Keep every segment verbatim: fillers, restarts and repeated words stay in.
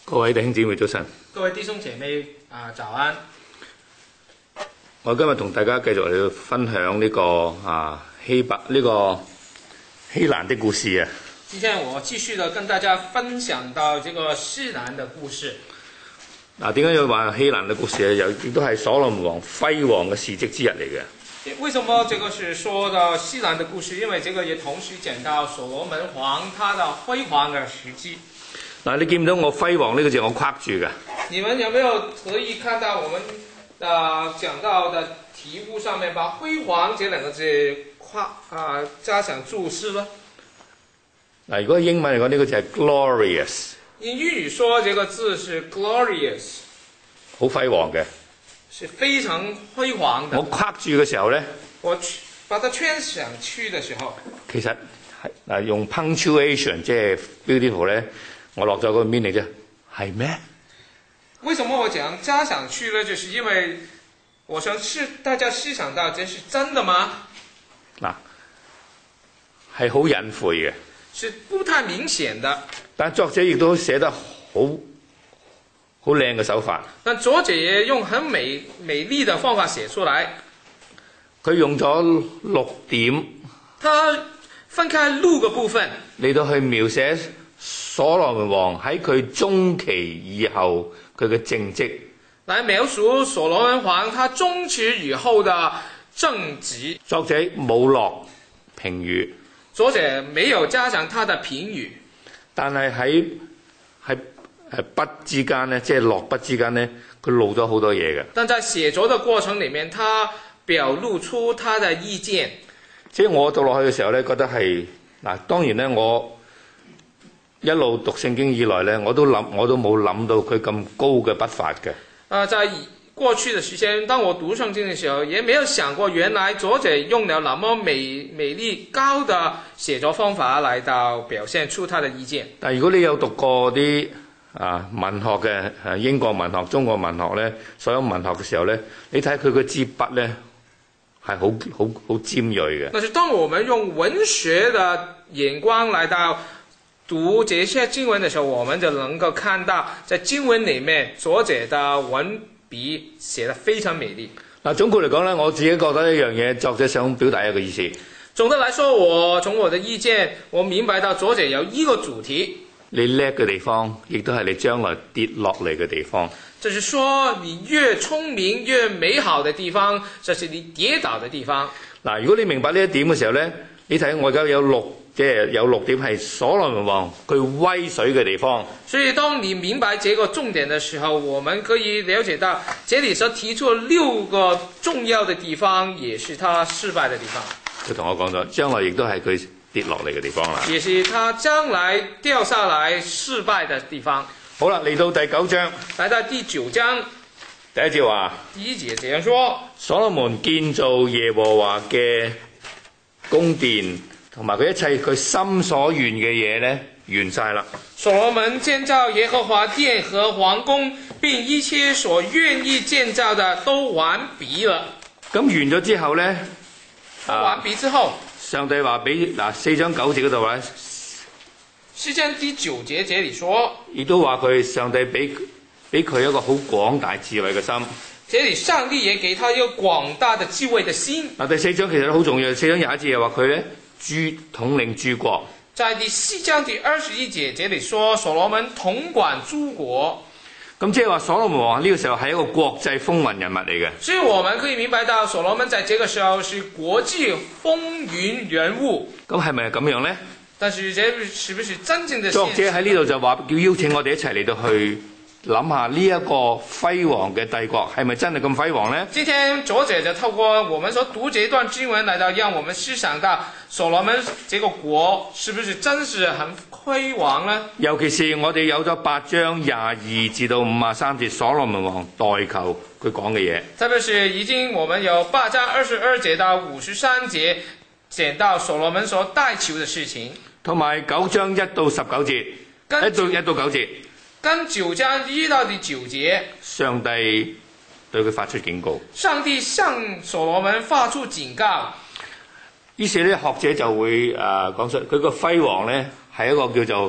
各位弟兄姊妹早晨， 各位弟兄姐妹啊，早安！ 我今日同大家繼續嚟到分享呢、這個啊希伯呢、這個希蘭的故事啊。 今天我繼續的跟大家分享到這個希蘭的故事。 嗱，點解要話希蘭嘅故事咧？又亦都係所羅門王輝煌嘅事蹟之一嚟嘅。 為什麼這個是說到希蘭的故事？因為這個也同時講到所羅門王他的輝煌嘅事蹟。 嗱，你見唔到我輝煌呢個字我框住嘅？ 你們有沒有可以看到我們啊講到的題目上面把輝煌這兩個字框啊加上注釋呢？ 嗱，如果英文嚟講呢個字係 glorious。 用粵語說這個字是 glorious， 好輝煌嘅， 是非常輝煌的。 我框住嘅時候咧， 我把它圈上去嘅時候， 其實係嗱用 punctuation 即係 beautiful 咧。我落咗個 meaning 啫，係咩？ 為什麼我講加上去呢？就是因為我想是大家思想到，這是真的嗎？ 嗱，係好隱晦嘅， 是不太明顯的。 但作者亦都寫得好好靚嘅手法。 但作者也用很美美麗的方法寫出來。 佢用咗六點， 他分開六個部分嚟到去描寫所羅門王喺佢中期以後佢嘅政績， 來描述所羅門王他中期以後的政績。 作者冇落評語， 作者沒有加上他的評語， 但係喺喺誒筆之間咧，即係落筆之間咧，佢露咗好多嘢嘅。 但在寫作的過程裡面，他表露出他的意見。 即係我讀落去嘅時候咧，覺得係嗱，當然咧我。一路讀聖經以來咧，我都諗，我都冇諗到佢咁高嘅筆法嘅。 啊，在過去的時間，當我讀聖經嘅時候，也沒有想過原來作者用了那麼美美麗高的寫作方法嚟到表現出他的意見。 但係如果你有讀過啲啊文學嘅誒英國文學、中國文學咧，所有文學嘅時候咧，你睇佢嘅支筆咧係好好好尖鋭嘅。 但是當我們用文學的眼光嚟到讀這些經文的時候，我們就能夠看到在經文裡面作者的文筆寫得非常美麗。 嗱，總括嚟講咧，我自己覺得一樣嘢，作者想表達一個意思。 總的來說，我從我的意見，我明白到作者有一個主題。 你叻嘅地方，亦都係你將來跌落嚟嘅地方。 就是說，你越聰明越美好的地方，這是你跌倒的地方。 嗱，如果你明白呢一點嘅時候咧，你睇我而家有六。即係有六點係所羅門王佢威水嘅地方。 所以當你明白這個重點的時候，我們可以了解到，這裡所提出六個重要的地方，也是他失敗的地方。 佢同我講咗，將來亦都係佢跌落嚟嘅地方啦。 也是他將來掉下來失敗的地方。 好啦，嚟到第九章。 來到第九章， 第一節話， 第一節這樣說： 所羅門建造耶和華嘅宮殿。同埋佢一切佢心所願嘅嘢咧，完晒啦。 所羅門建造耶和華殿和皇宮，並一切所願意建造的都完畢了。 咁完咗之後咧， 完畢之後， 上帝話俾嗱四章九節嗰度話， 四章第九節這裡說， 亦都話佢上帝俾俾佢一個好廣大智慧嘅心。 這裡上帝也給他一個廣大的智慧的心。 嗱，第四章其實都好重要，四章廿一節又話佢咧。諸統領諸國， 在第四章第二十一節，這裡說所羅門統管諸國。 咁即係話所羅門王呢個時候係一個國際風雲人物嚟嘅。 所以我們可以明白到所羅門在這個時候是國際風雲人物。 咁係咪咁樣呢？ 但是這是不是真正的？ 作者喺呢度就話要邀請我哋一齊嚟到去諗下呢一個輝煌嘅帝國係咪真係咁輝煌呢？ 今天作者就透過我們所讀這一段經文來到讓我們思想到所羅門這個國是不是真是很輝煌呢？ 尤其是我哋有咗八章廿二至到五十三節所羅門王代求佢講嘅嘢。特別是已經我們有八章二十二節到五十三節講到所羅門所代求的事情， 同埋九章一到十九節，一到一到九節。 跟九章一到第九節， 上帝對佢發出警告。 上帝向所羅門發出警告。 於是咧，學者就會誒講出佢個輝煌咧係一個叫做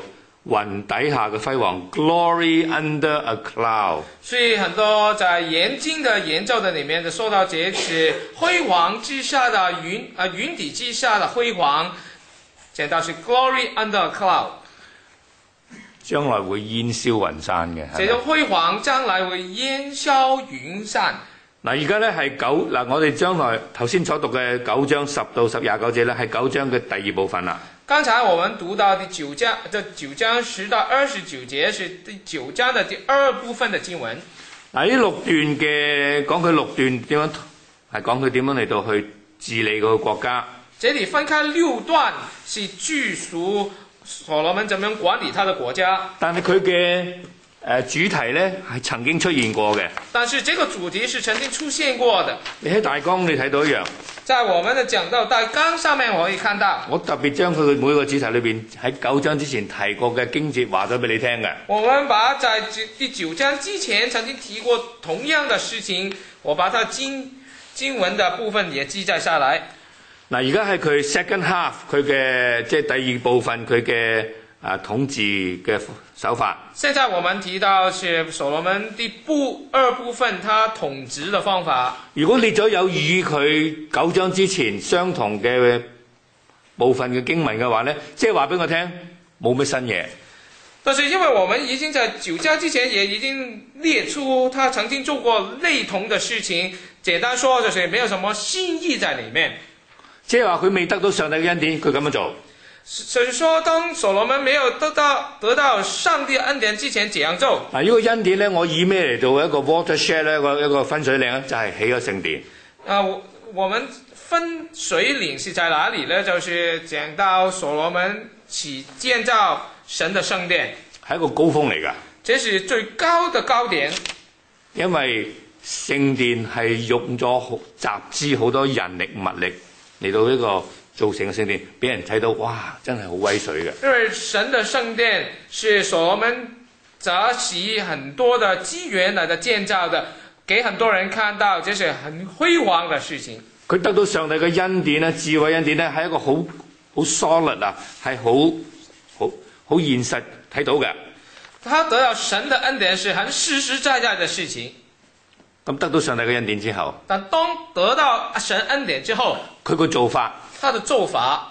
雲底下嘅輝煌 ，glory under a cloud。 所以很多在研經的研究的裏面就說到這是輝煌之下的雲啊雲底之下的輝煌，講到是 glory under a cloud。 將來會煙消雲散嘅。 這種輝煌將來會煙消雲散。 嗱，而家咧係九嗱，我哋將來頭先所讀嘅九章十到十廿九節咧，係九章嘅第二部分啦。 剛才我們讀到第九章，這九章十到二十九節是第九章的第二部分的經文。 嗱，呢六段嘅講佢六段點樣，係講佢點樣嚟到去治理嗰個國家。 這裡分開六段，是敘述所羅門怎麼樣管理他的國家。 但係佢嘅誒主題咧係曾經出現過嘅。 但是這個主題是曾經出現過的。 你喺大綱你睇到一樣。 在我們的講道大綱上面，我可以看到。 我特別將佢嘅每個主題裏邊喺九章之前提過嘅經節話咗俾你聽嘅。 我們把在第九章之前曾經提過同樣的事情，我把它經經文的部分也記載下來。 嗱，而家係佢 second half 佢嘅即係第二部分佢嘅啊統治嘅手法。 現在我們提到是所羅門第部二部分，他統治的方法。 如果列咗有與佢九章之前相同嘅部分嘅經文嘅話咧，即係話俾我聽冇乜新嘢。 但是因為我們已經在九章之前也已經列出他曾經做過類同的事情，簡單說就是沒有什麼新意在裡面。 即係話佢未得到上帝嘅恩典，佢咁樣做。 所以說，當所羅門沒有得到得到上帝恩典之前，這樣做。 嗱，呢個恩典咧，我以咩嚟做一個 watershed 咧？一個一個分水嶺咧，就係起咗聖殿。 啊，我我們分水嶺是在哪裡呢？就是講到所羅門起建造神的聖殿， 係一個高峰嚟㗎。 這是最高的高點， 因為聖殿係用咗集資好多人力物力嚟到呢個造成嘅聖殿，俾人睇到哇，真係好威水嘅。 因為神的聖殿是所羅門集集很多的資源來的建造的，給很多人看到，這是很輝煌的事情。 佢得到上帝嘅恩典咧，智慧恩典咧，係一個好好 solid 啊，係好好好現實睇到嘅。 他得到神的恩典是很實實在在的事情。 咁得到上帝嘅恩典之後， 但當得到神恩典之後， 佢個做法， 他的做法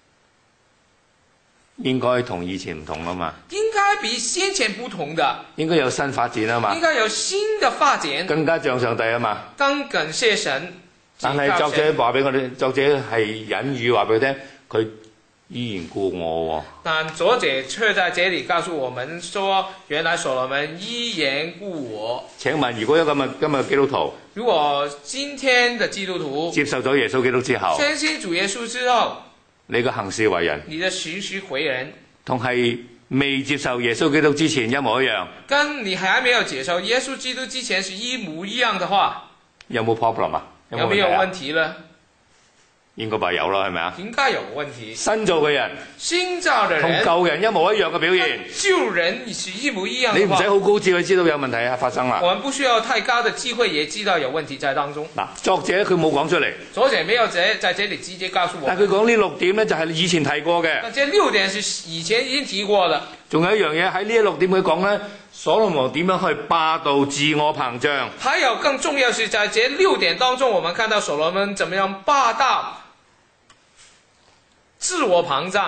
應該同以前唔同啊嘛。 應該比先前不同的， 應該有新發展啊嘛。 應該有新的發展， 更加像上帝啊嘛。 更感謝神。 但係作者話俾我哋，作者係隱喻話俾佢聽，佢依然顧我喎。 但作者卻在這裡告訴我們說，原來所羅門依然顧我。 請問，如果有今日今日基督徒， 如果今天的基督徒接受咗耶穌基督之後， 相信主耶穌之後， 你嘅行事為人， 你的行事為人， 同係未接受耶穌基督之前一模一樣， 跟你還沒有接受耶穌基督之前是一模一樣的話， 有冇 problem 啊？有有沒有問題題呢？ 應該話有啦，係咪啊？ 應該有問題。 新造嘅人， 新造的同人舊人一模一樣嘅表現， 舊人是一模一樣的話， 你唔使好高智慧知道有問題啊發生啦。 我們不需要太高的智慧也知道有問題在當中。 嗱，作者佢冇講出嚟， 作者沒有在在這裡直接告訴我。 但佢講呢六點咧就係以前提過嘅。 但這六點是以前已經提過的。 仲有一樣嘢喺呢一六點佢講咧，所羅門點樣去霸道自我膨脹。 還有更重要是在這六點當中，我們看到所羅門怎麼樣霸道、自我膨脹，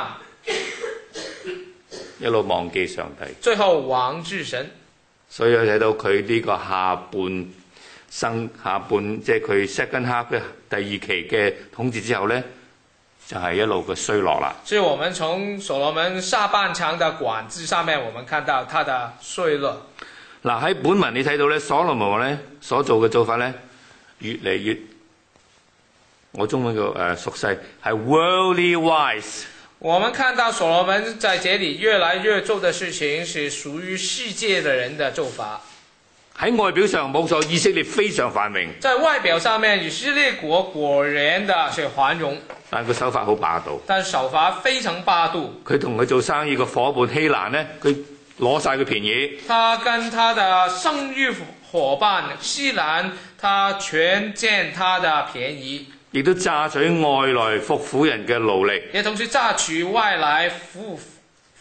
一路忘記上帝， 最後忘記神。 所以我睇到佢呢個下半生下半即係佢 second half 嘅第二期嘅統治之後咧，就係、是、一路嘅衰落啦。 所以我們從所羅門下半場的管治上面，我們看到他的衰落。 嗱，喺本文你睇到咧，所羅門咧所做嘅做法咧，越嚟越，我中文叫誒熟悉係 worldly wise。 我們看到所羅門在這裡越來越做的事情，是屬於世界的人的做法。 喺外表上冇錯，以色列非常繁榮。 在外表上面，以色列國果然的是繁榮， 但佢手法好霸道。 但手法非常霸道。 佢同佢做生意嘅伙伴希蘭咧，佢攞晒佢便宜。 他跟他的生意伙伴希蘭，他全佔他的便宜。 亦都榨取外來服苦人嘅勞力， 也同時榨取外來服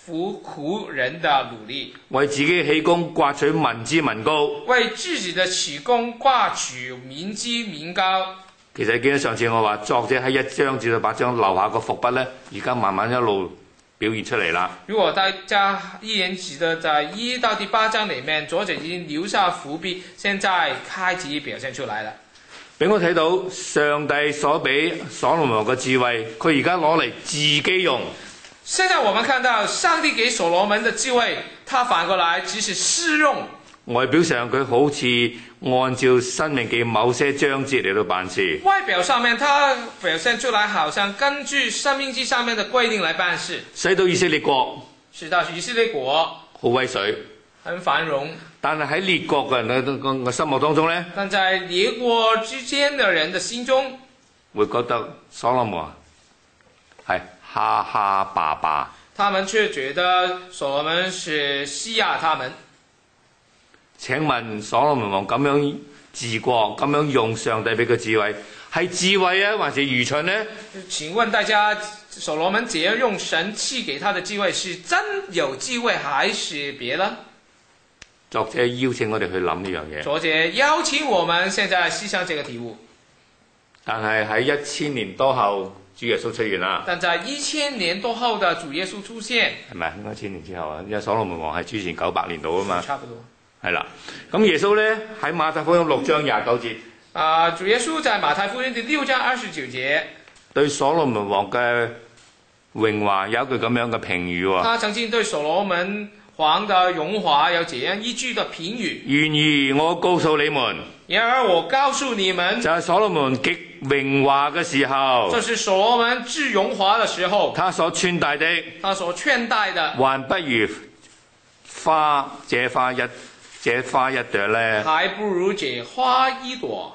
服苦人的努力， 為自己起功刮取民脂民膏。 為自己的起功掛取民脂民膏。 其實記得上次我話作者喺一章至到八章留下個伏筆呢，而家慢慢一路表現出嚟啦。 如果大家依然記得在一到第八章裡面，作者已經留下伏筆，現在開始表現出來了。俾我睇到上帝所俾所羅門嘅智慧，佢而家攞嚟自己用。 現在我們看到上帝給所羅門的智慧，他反過來只是私用。 外表上佢好似按照申命記某些章節嚟到辦事。 外表上面，他表現出來好像根據申命記上面的規定來辦事， 使到以色列國， 使到以色列國好威水， 很繁榮。 但係喺列國嘅人嘅嘅心目當中呢， 但在列國之間的人的心中， 會覺得所羅門係哈哈霸霸。 他們卻覺得所羅門是欺壓他們。 請問所羅門王咁樣治國，咁樣用上帝俾佢智慧，係智慧啊，還是愚蠢呢？ 請問大家，所羅門這樣用神賜給他的智慧，是真有智慧，還是別呢？ 作者邀請我哋去諗呢樣嘢。 作者邀請我們現在思想這個題目。 但係喺一千年多後，主耶穌出現啦。 但在一千年多後的主耶穌出現， 係咪應該千年之後啊？因為所羅門王係主前九百年度啊嘛。 差不多。係啦，咁耶穌咧喺馬太福音六章廿九節， 啊，主耶穌在馬太福音第六章二十九節，對所羅門王嘅榮華有一句咁樣嘅評語喎。 他曾經對所羅門王的榮華有這樣一句的評語。 然而我告訴你們， 然而我告訴你們， 就係所羅門極榮華嘅時候， 就是所羅門至榮華的時候， 他所穿戴的， 他所穿戴的， 還不如花這花一。這花一朵呢， 還不如這花一朵。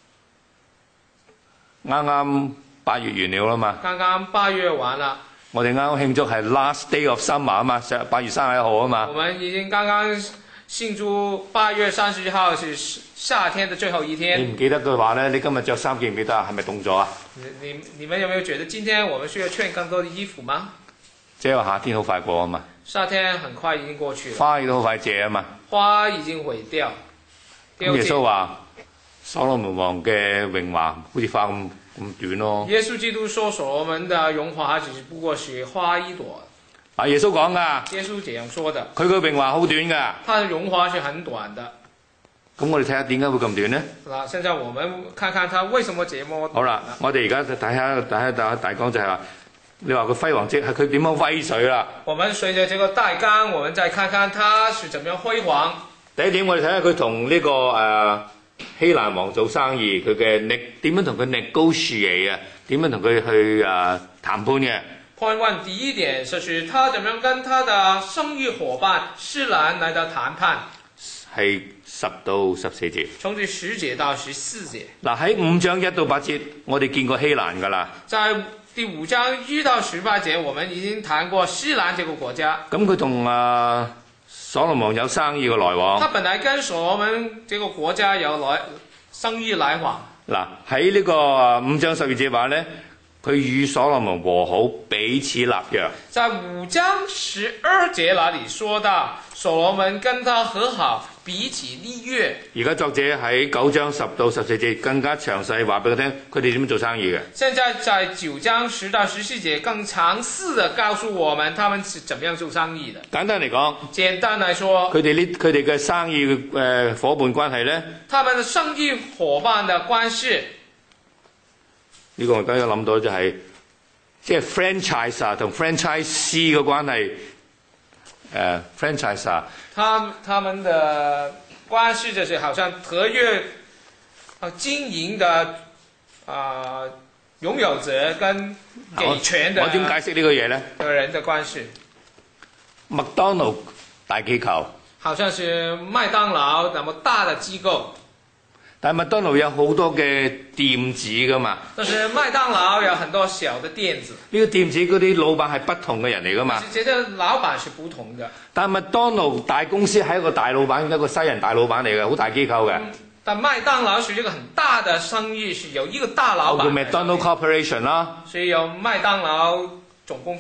啱啱八月完了啦嘛。 剛剛八月完了。 我哋啱啱慶祝係 last day of summer 啊嘛，八月三十一號啊嘛。 我們已經剛剛慶祝八月三十一號是夏天的最後一天。 你唔記得嘅話呢，你今日着衫記唔記得啊？係咪凍咗啊？ 你你你們有沒有覺得今天我們需要穿更多的衣服嗎？ 即係話夏天好快過啊嘛。 夏天很快已經過去了。 花亦都好快謝啊嘛。 花已經毀掉。 咁耶穌話：所羅門王嘅榮華好似花咁咁短咯。 耶穌基督說所羅門的榮華只不過是花一朵。 啊，耶穌講㗎。 耶穌這樣說的。 佢嘅榮華好短㗎。 他的榮華是很短的。 咁我哋睇下點解會咁短呢？ 嗱，現在我們看看他為什麼這麼短。 好啦，我哋而家睇下睇下大大綱就係話。你話佢輝煌即係佢點樣威水啦？ 我們隨着這個大綱，我們再看看他是怎麼樣輝煌。 第一點，我哋睇下佢同呢個誒、呃、希蘭王做生意，佢嘅力點樣同佢 negotiate 啊？點樣同佢去誒、呃、談判嘅 ？Point one 第一點就是他怎麼樣跟他的生意夥伴施蘭來到談判。 係十到十四節。 從第十節到十四節。嗱， 喺五章一到八節，我哋見過希蘭㗎啦。 在第五章一到十八節，我們已經談過施蘭這個國家。 咁佢同啊所羅門有生意嘅來往。 他本來跟所羅門這個國家有來生意來往。嗱， 喺呢個五章十二節話呢，佢與所羅門和好，彼此立約。 在五章十二節那裡說到，所羅門跟他和好，彼此立約。 而家作者喺九章十到十四節更加詳細話俾佢聽，佢哋點樣做生意嘅。 現在在九章十到十四節更詳細地告訴我們，他們是怎麼樣做生意的。 簡單嚟講， 簡單來說， 佢哋呢佢哋嘅生意誒、呃、夥伴關係呢， 他們的生意夥伴的關係。 呢個我梗係諗到就係、是，即係 franchise 同 franchisee 嘅關係。誒、uh, franchise 啊， 他他們的關係就是好像合約啊經營的啊擁有者跟給權的。 我點解釋呢個嘢呢？ 個人的關係。 麥當勞大機構， 好像是麥當勞那麼大的機構。 但係麥當勞有好多嘅店子㗎嘛。 但是麥當勞有很多小的店子。 呢個店子嗰啲老闆係不同嘅人嚟㗎嘛。 這個老闆是不同的。 但係麥當勞大公司係一個大老闆，一個西人大老闆嚟嘅，好大機構嘅、嗯。 但麥當勞是一個很大的生意，是有一個大老闆。 叫 McDonald Corporation 啦。 所以有麥當勞總公司。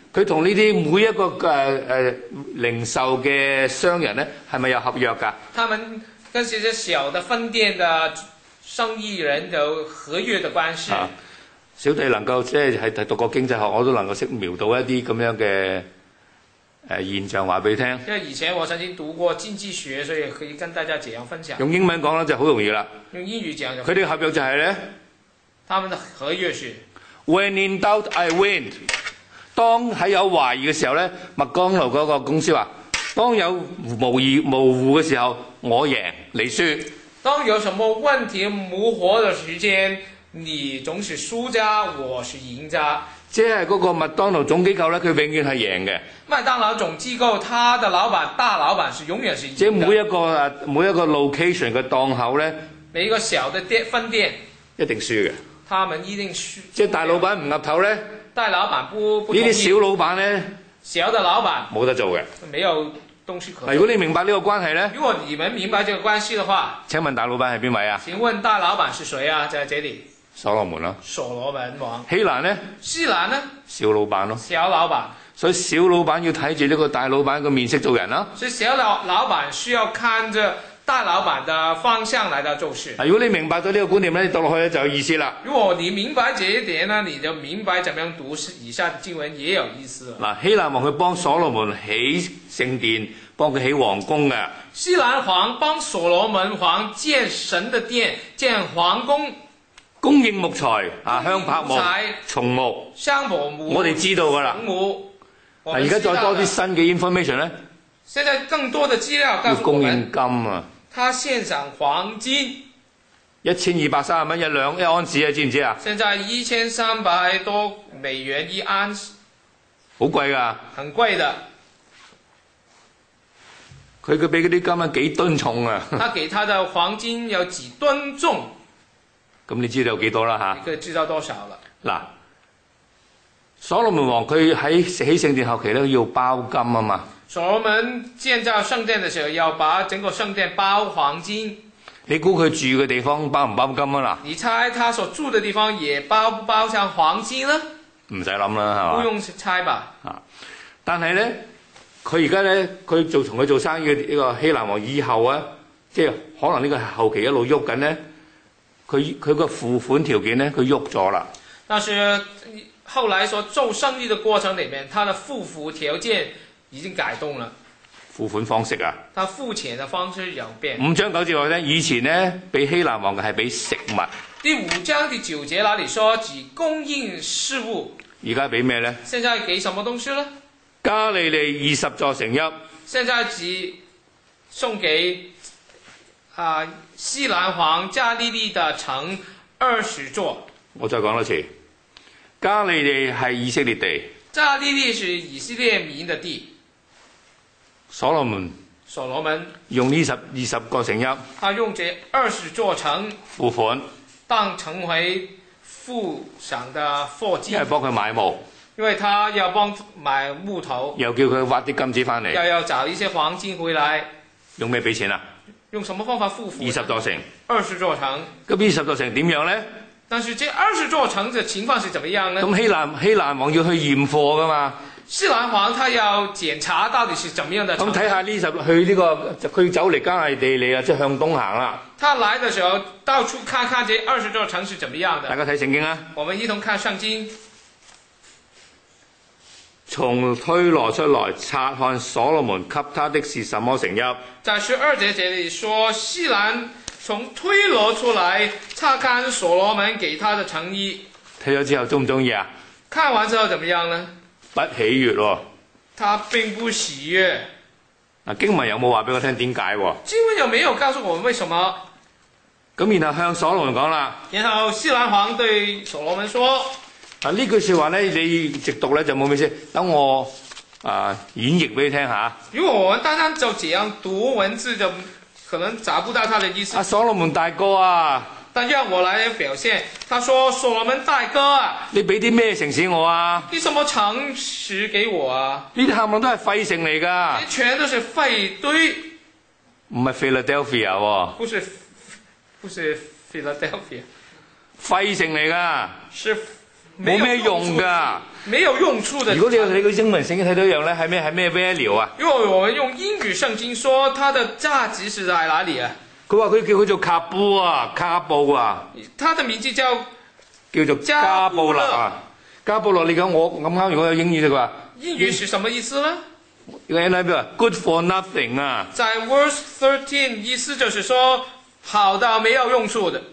佢同呢啲每一個誒誒、呃、零售嘅商人咧，係咪有合約㗎？ 他們跟這些小的分店的生意人有合約的關係。 啊，小弟能夠即係係讀過經濟學，我都能夠識描到一啲咁樣嘅誒現象話俾你聽。 因為以前我曾經讀過經濟學，所以可以跟大家這樣分享。 用英文講咧就好容易啦。 用英語講就。 佢哋合約就係咧， 他們的合約是 When in doubt, I win。當喺有懷疑嘅時候咧，麥當勞嗰個公司話：當有模疑模糊嘅時候，我贏你輸。 當有什麼問題模糊嘅時間，你總是輸家，我是贏家。 即係嗰個麥當勞總機構咧，佢永遠係贏嘅。 麥當勞總機構，他的老闆大老闆是永遠是贏的。 即係每一個誒每一個 location 嘅檔口咧， 每一個小的店分店一定輸嘅。 他們一定輸。 即係大老闆唔岌頭咧， 大老闆不不同意。 呢啲小老闆咧， 小的老闆冇得做嘅。 沒有東西可做。 如果你明白呢個關係咧， 如果你們明白這個關係的話， 請問大老闆係邊位啊？ 請問大老闆是誰啊？在這裡。 所羅門咯。 所羅門王。 希蘭咧？ 希蘭呢？ 小老闆咯。 小老闆。 所以小老闆要睇住呢個大老闆個面色做人啦。 所以小老老闆需要看着大老闆的方向來到做事。 如果你明白咗呢個觀念咧，你讀落去咧就有意思啦。 如果你明白這一點呢，你就明白怎麼樣讀以下的經文也有意思。 嗱，希蘭王佢幫所羅門起聖殿，幫佢起皇宮嘅。 希蘭王幫所羅門王建神的殿，建皇宮。 供應木材啊，香柏木、松木、 香柏木， 我哋知道噶啦。而家再多啲新嘅 information 咧， 現在更多的資料告訴我們， 要供應金啊！ 他獻上黃金一千二百三十蚊一兩一盎司啊，知唔知啊？ 現在一千三百多美元一盎司， 好貴㗎。 很貴的。 佢佢俾嗰啲金啊幾噸重啊！ 他給他的黃金有幾噸重？ 咁你知道有幾多啦嚇？ 你可以知道多少了？ 嗱，所羅門王佢喺起聖殿後期咧要包金啊嘛。 所羅門建造聖殿的時候要把整個聖殿包黃金。 你估佢住嘅地方包唔包金啊嗱？ 你猜他所住的地方也包不包上黃金呢？ 唔使諗啦，係嘛？ 不用猜吧。 啊！但係咧，佢而家咧，佢做同佢做生意嘅呢個希蘭王以後啊，即係可能呢個後期一路喐緊咧。佢佢個付款條件咧，佢喐咗啦。 但是後來所做生意的過程裡面，他的付款條件已經改動了。 付款方式啊？ 他付錢的方式有變。 五章九節話咧，以前咧俾希蘭王嘅係俾食物。 第五章第九節那裡說只供應事物。 而家俾咩咧？ 現在給什麼東西呢？ 加利利二十座城邑。 現在只送給啊、呃、西蘭王加利利的城二十座。 我再講多次，加利利係以色列地。 加利利是以色列民的地。 所羅門。 所羅門用呢十二十個城邑。 他用這二十座城付款， 當成為付上的貨金。 因為幫佢買木。 因為他要幫買木頭。 又叫佢挖啲金子翻嚟。 又要找一些黃金回來。 用咩俾錢啊？ 用什麼方法付款？ 二十座城。 二十座城。 咁二十座城點樣咧？ 但是這二十座城嘅情況是怎麼樣呢？ 咁希蘭希蘭王要去驗貨噶嘛？ 希蘭王他要檢查到底是怎麼樣的。 咁睇下呢十去呢、這個佢走嚟加利利啊，即係向東行啦。 他來的時候到處看看這二十座城是怎麼樣的。 大家睇聖經啊。 我們一同看聖經。 從推羅出來察看所羅門給他的是什麼城邑。 在十二節這裡說，希蘭從推羅出來察看所羅門給他的城邑。 睇咗之後中唔中意啊？ 看完之後怎麼樣呢？ 不喜悅喎。 他並不喜悅。 嗱，經文有冇話俾我聽點解喎？ 經文有沒有告訴我們為什麼？ 咁然後向所羅門講啦。 然後西蘭王對所羅門說： 啊，呢句説話咧，你直讀咧就冇咩意思。等我啊演繹俾你聽下。 如果我們單單就這樣讀文字，就可能找不到他的意思。 啊，所羅門大哥啊！ 但讓我來表現，他說：所羅門大哥啊， 你俾啲咩城市我啊？ 你什麼城市給我啊？ 呢啲冚唪唥都係廢城嚟㗎。 全都是廢堆。 唔係 Philadelphia 喎。 不是，不是 Philadelphia。 廢城嚟㗎。 是冇咩用㗎。 沒有用處的。 如果你你個英文聖經睇到一樣咧，係咩係咩 value 啊？ 因為我們用英語聖經說，它的價值是在哪裡啊？ 佢話佢叫佢做卡布啊，卡布啊。 它的名字叫叫做加布勒啊。加布勒，你講我咁啱，如果有英語就話。 英語是什麼意思呢？ 個 N I V 啊 ，good for nothing 啊。 在 verse thirteen 意思就是說，好到沒有用處的。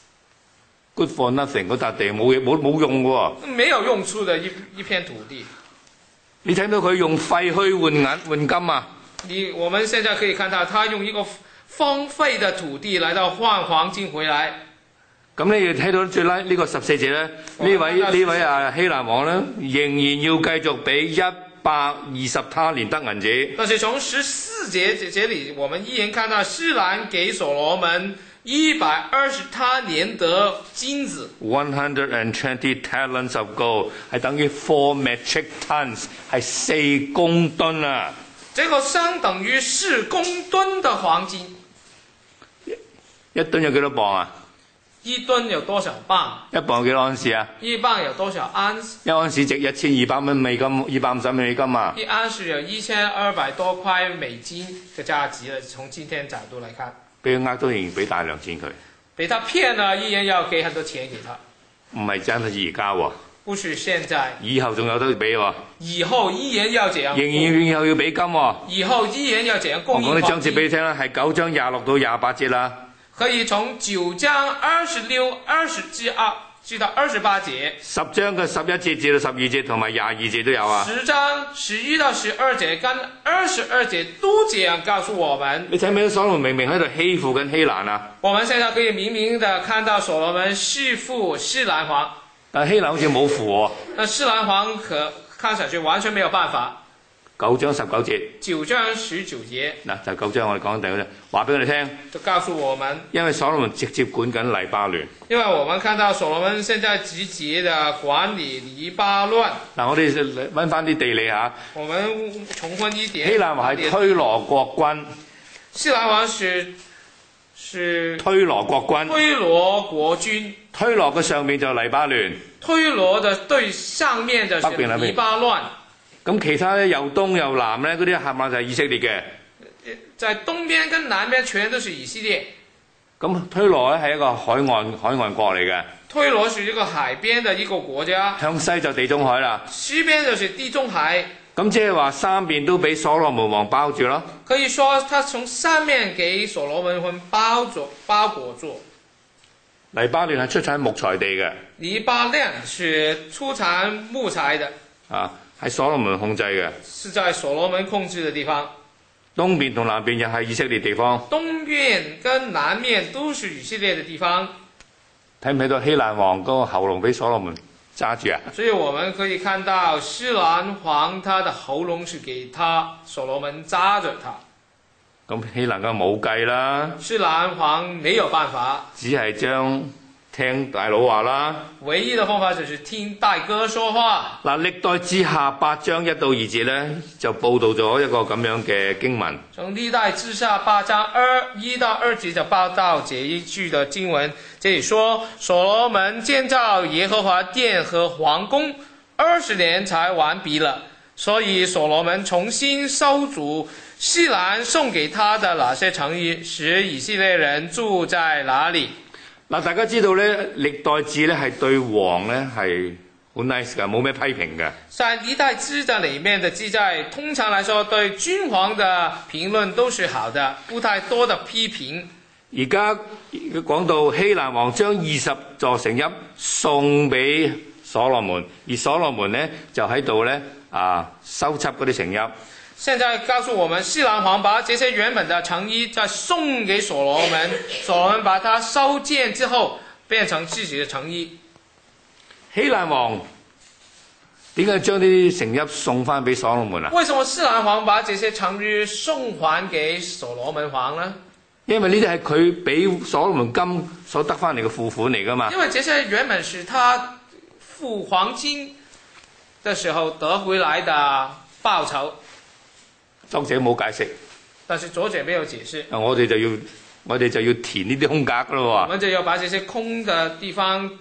good for nothing 嗰笪地冇嘢冇冇用喎。 沒有用處的一一片土地。 你睇到佢用廢墟換銀換金啊？ 你我們現在可以看到，他用一個荒廢的土地來到換黃金回來。 咁你要睇到最拉呢個十四節咧，呢位呢位啊希蘭王咧，仍然要繼續俾一百二十他連得銀子。 但是從十四節這裡，我們依然看到施蘭給所羅門一百二十他連得金子。 One hundred and twenty talents of gold 係等於 four metric tons 係四公噸啊！ 這個相等於四公噸的黃金。 一噸有幾多磅啊？ 一噸有多少磅？ 一磅有幾多安士啊？ 一磅有多少安士？ 一安士值一千二百蚊美金，二百五十蚊美金啊！ 一安士有一千二百多塊美金嘅價值了。從今天角度來看， 俾佢呃都仍然俾大量錢佢。 被他騙了，依然要給很多錢給他。 唔係真係而家喎。 不是現在。 以後仲有得俾喎。 以後依然要這樣。 仍然以後要俾金喎。 以後依然要這樣供應。 我講啲章節俾你聽啦，係九章廿六到廿八節啦。 可以從九章二十六、二十至二至到二十八節， 十章嘅十一節至到十二節同埋廿二節都有啊。 十章十一到十二節跟二十二節都這樣告訴我們。 你睇唔睇到所羅門明明喺度欺負緊希蘭啊？ 我們現在可以明明的看到所羅門弑父施蘭王， 但希蘭好似冇符喎。 那施蘭王可看上去完全沒有辦法。 九章十九節。 九章十九節。嗱， 就九章我哋講第九章，話俾我哋聽。 就告訴我們。因為所羅門直接管緊黎巴嫩。 因為我們看到所羅門現在直接的管理黎巴嫩。 嗱，我哋揾翻啲地理嚇。 我們重溫一點。 希蘭王係推羅國軍。 施蘭王是是推羅國軍。 推羅國軍。 推羅嘅上面就黎巴嫩。 推羅的對上面就是黎巴嫩。 咁其他咧又東又南咧，嗰啲冚唪唥就係以色列嘅。在東邊跟南邊全都是以色列。咁推羅咧係一個海岸海岸國嚟嘅。 推羅是一個海邊的一個國家。 向西就地中海啦。 西邊就是地中海。 咁即係話三邊都俾所羅門王包住咯。 可以說，他從三面給所羅門王包住包裹住。 黎巴嫩係出產木材地嘅。 黎巴嫩是出產木材的。啊。 係所羅門控制嘅， 是在所羅門控制嘅地方。 東邊同南邊又係以色列地方。 東邊跟南面都是以色列嘅地方。 睇唔睇到希蘭王嗰個喉嚨俾所羅門揸住啊？ 所以我們可以看到施蘭王他的喉嚨是給他所羅門揸着他。 咁希蘭嘅冇計啦。 施蘭王沒有辦法， 只係將。聽大佬話啦， 唯一的方法就是聽大哥說話。嗱， 歷代志下八章一到二節咧，就報道咗一個咁樣嘅經文。 從歷代志下八章二一到二節就報道這一句的經文，這裡說所羅門建造耶和華殿和皇宮二十年才完畢了，所以所羅門重新收築施蘭送給他的那些城邑，使以色列人住在那裡。 嗱，大家知道咧，歷代志咧係對王咧係好 nice 㗎，冇咩批評嘅。 在歷代志的裡面的記載，通常來說對君王的評論都是好的，不太多的批評。 而家講到希蘭王將二十座城邑送俾所羅門，而所羅門咧就喺度咧啊收葺嗰啲城邑。 現在告訴我們，施蘭王把這些原本的城邑再送給所羅門，所羅門把它修建之後，變成自己的城邑。 希蘭王點解將啲城邑送翻俾所羅門啊？ 為什麼施蘭王把這些城邑送還給所羅門王呢？ 因為呢啲係佢俾所羅門金所得翻嚟嘅付款嚟噶嘛。 因為這些原本是他付黃金的時候得回來的報酬。 作者冇解釋， 但是作者沒有解釋。 啊，我哋就要我哋就要填呢啲空格噶咯喎。 我們就要把這些空的地方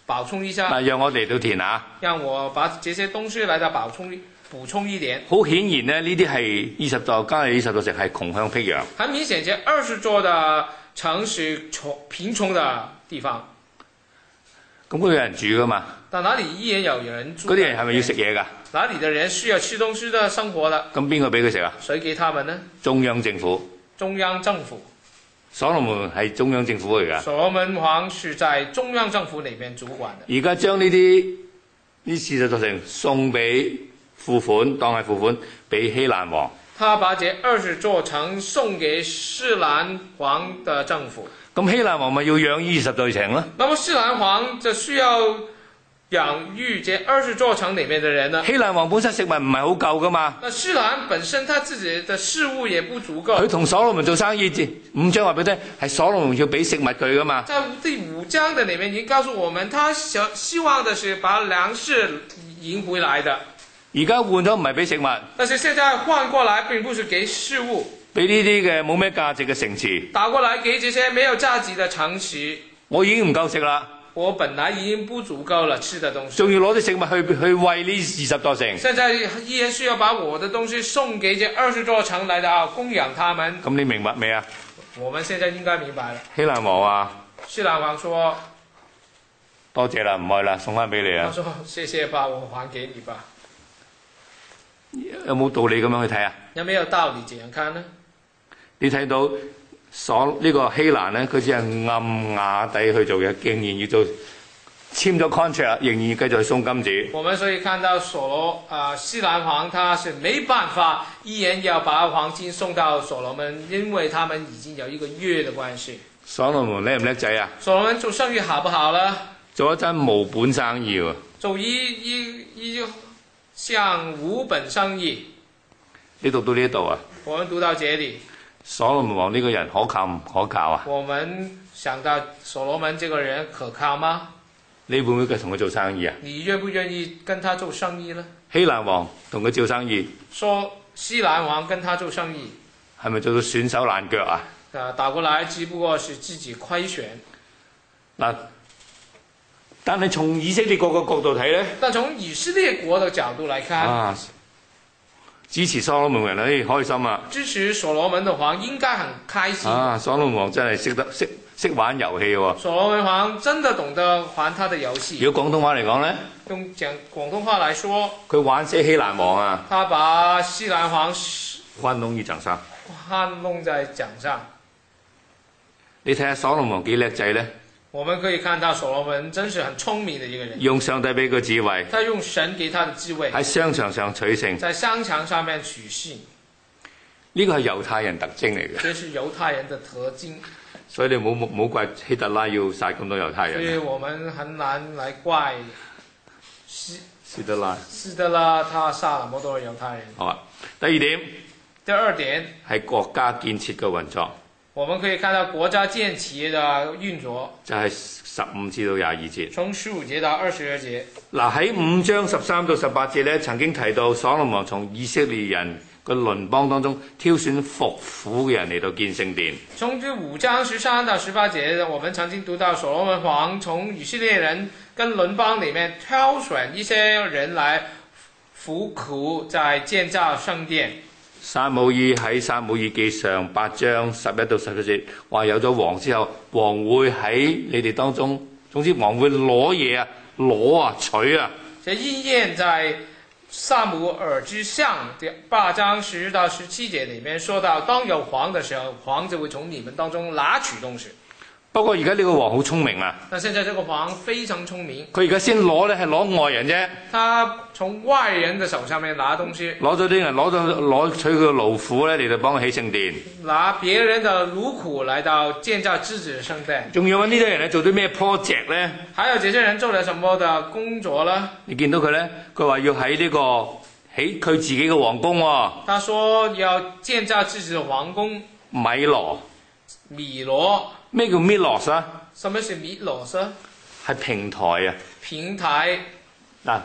補充一下。 嗱，讓我哋到填下。 讓我把這些東西嚟到補充補充一點。 好顯然咧，呢啲係二十座加利二十座城係窮鄉僻壤。 很明顯，這二十座的城是窮貧窮的地方。 咁嗰度有人住噶嘛？ 但哪裡依然有人住？ 嗰啲人係咪要食嘢㗎？ 哪裡的人需要吃東西的生活的？ 咁邊個俾佢食啊？ 誰給他們呢？ 中央政府。 中央政府。 所羅門係中央政府嚟㗎。 所羅門王是在中央政府裏面主管的。 而家將呢啲呢二十座城送俾付款，當係付款俾希蘭王。 他把這二十座城送給示蘭王的政府。 咁希蘭王咪要養呢二十座城咯？ 那麼示蘭王就需要養育這二十座城裏面的人呢？ 希蘭王本身食物唔係好夠噶嘛？ 那示蘭本身他自己的事物也不足夠。 佢同所羅門做生意，五章話俾你聽，係所羅門要俾食物佢噶嘛？ 在第五章的裏面已經告訴我們，他想希望的是把糧食贏回來的。 而家換咗唔係俾食物， 但是現在換過來並不是給事物， 俾呢啲嘅冇咩價值嘅城池， 打過來給這些沒有價值的城池。 我已經唔夠食啦， 我本來已經不足夠了吃的東西， 仲要攞啲食物去去餵呢二十座城。 現在依然需要把我的東西送給這二十座城來到供養他們。 咁你明白未啊？ 我們現在應該明白了。 希蘭王啊， 示蘭王說： 多謝啦，唔愛啦，送翻俾你啊。 他說：謝謝吧，我還給你吧。 有冇道理咁樣去睇啊？ 有沒有道理這樣看呢？ 你睇到所呢個希蘭呢，佢只係暗啞底去做嘢，竟然要做簽咗 contract，仍然要繼續去送金子。 我們所以看到所羅啊，示蘭王他是沒辦法，依然要把黃金送到所羅門，因為他們已經有一個約的關係。 所羅門叻唔叻仔啊？ 所羅門做生意好不好呢？ 做一陣無本生意喎。 做一一一項無本生意。 你讀到呢度啊？ 我們讀到這裏。 所羅門王呢個人可靠唔可靠啊？ 我們想到所羅門這個人可靠嗎？ 你會唔會繼續同佢做生意啊？ 你願不願意跟他做生意呢？ 希蘭王同佢做生意， 說西蘭王跟他做生意， 係咪做到損手爛腳啊？ 啊，打過來只不過是自己虧損。 嗱，但係從以色列國嘅角度睇咧， 但從以色列國嘅角度來看， 啊，支持所羅門人咧開心啊！ 支持所羅門的王應該很開心。 啊，所羅門王真係識得識識玩遊戲喎。 所羅門王真的懂得玩他的遊戲。 如果廣東話嚟講咧， 用講廣東話來說， 佢玩死希蘭王啊！ 他把西蘭王玩弄於掌上， 玩弄在掌上。 你睇下所羅門王幾叻仔咧？ 我們可以看到所羅門真是很聰明的一個人。 用上帝俾佢智慧， 他用神給他的智慧喺商場上取勝， 在商場上面取勝。 呢個係猶太人特徵嚟嘅。 這是猶太人的特徵。 所以你冇冇冇怪希特拉要殺咁多猶太人。 所以我們很難來怪希希特拉。 希特拉他殺了咁多猶太人。 好啊，第二點。 第二點係國家建設嘅運作。 我們可以看到國家建設的運作， 就係十五至到廿二節。 從十五節到二十二節。嗱， 喺五章十三到十八節咧，曾經提到所羅門從以色列人嘅鄰邦當中挑選服苦嘅人嚟到建聖殿。 從這五章十三到十八節，我們曾經讀到所羅門王從以色列人跟鄰邦裡面挑選一些人來服苦，在建造聖殿。 撒母耳喺撒母耳記上八章十一到十一節話有咗王之後，王會喺你哋當中，總之王會攞嘢啊，攞啊，取啊。 這應驗在撒母耳之上八章十到十七節裡面說到，當有王的時候，王就會從你們當中拿取東西。 不過而家呢個王好聰明啊！ 但現在這個王非常聰明， 佢而家先攞咧係攞外人啫。 他從外人的手上面拿東西， 攞咗啲人攞咗攞取佢嘅勞苦咧嚟到幫佢起聖殿， 拿別人的勞苦來到建造自己的聖殿。 仲要揾呢啲人咧做啲咩 project 咧？ 還有這些人做了什麼的工作呢？ 你見到佢咧，佢話要喺呢個起佢自己嘅皇宮喎。 他說要建造自己的皇宮。 米羅， 米羅。 咩叫米羅斯啊？ 什麼是米羅斯？ 係平台啊。 平台。 嗱，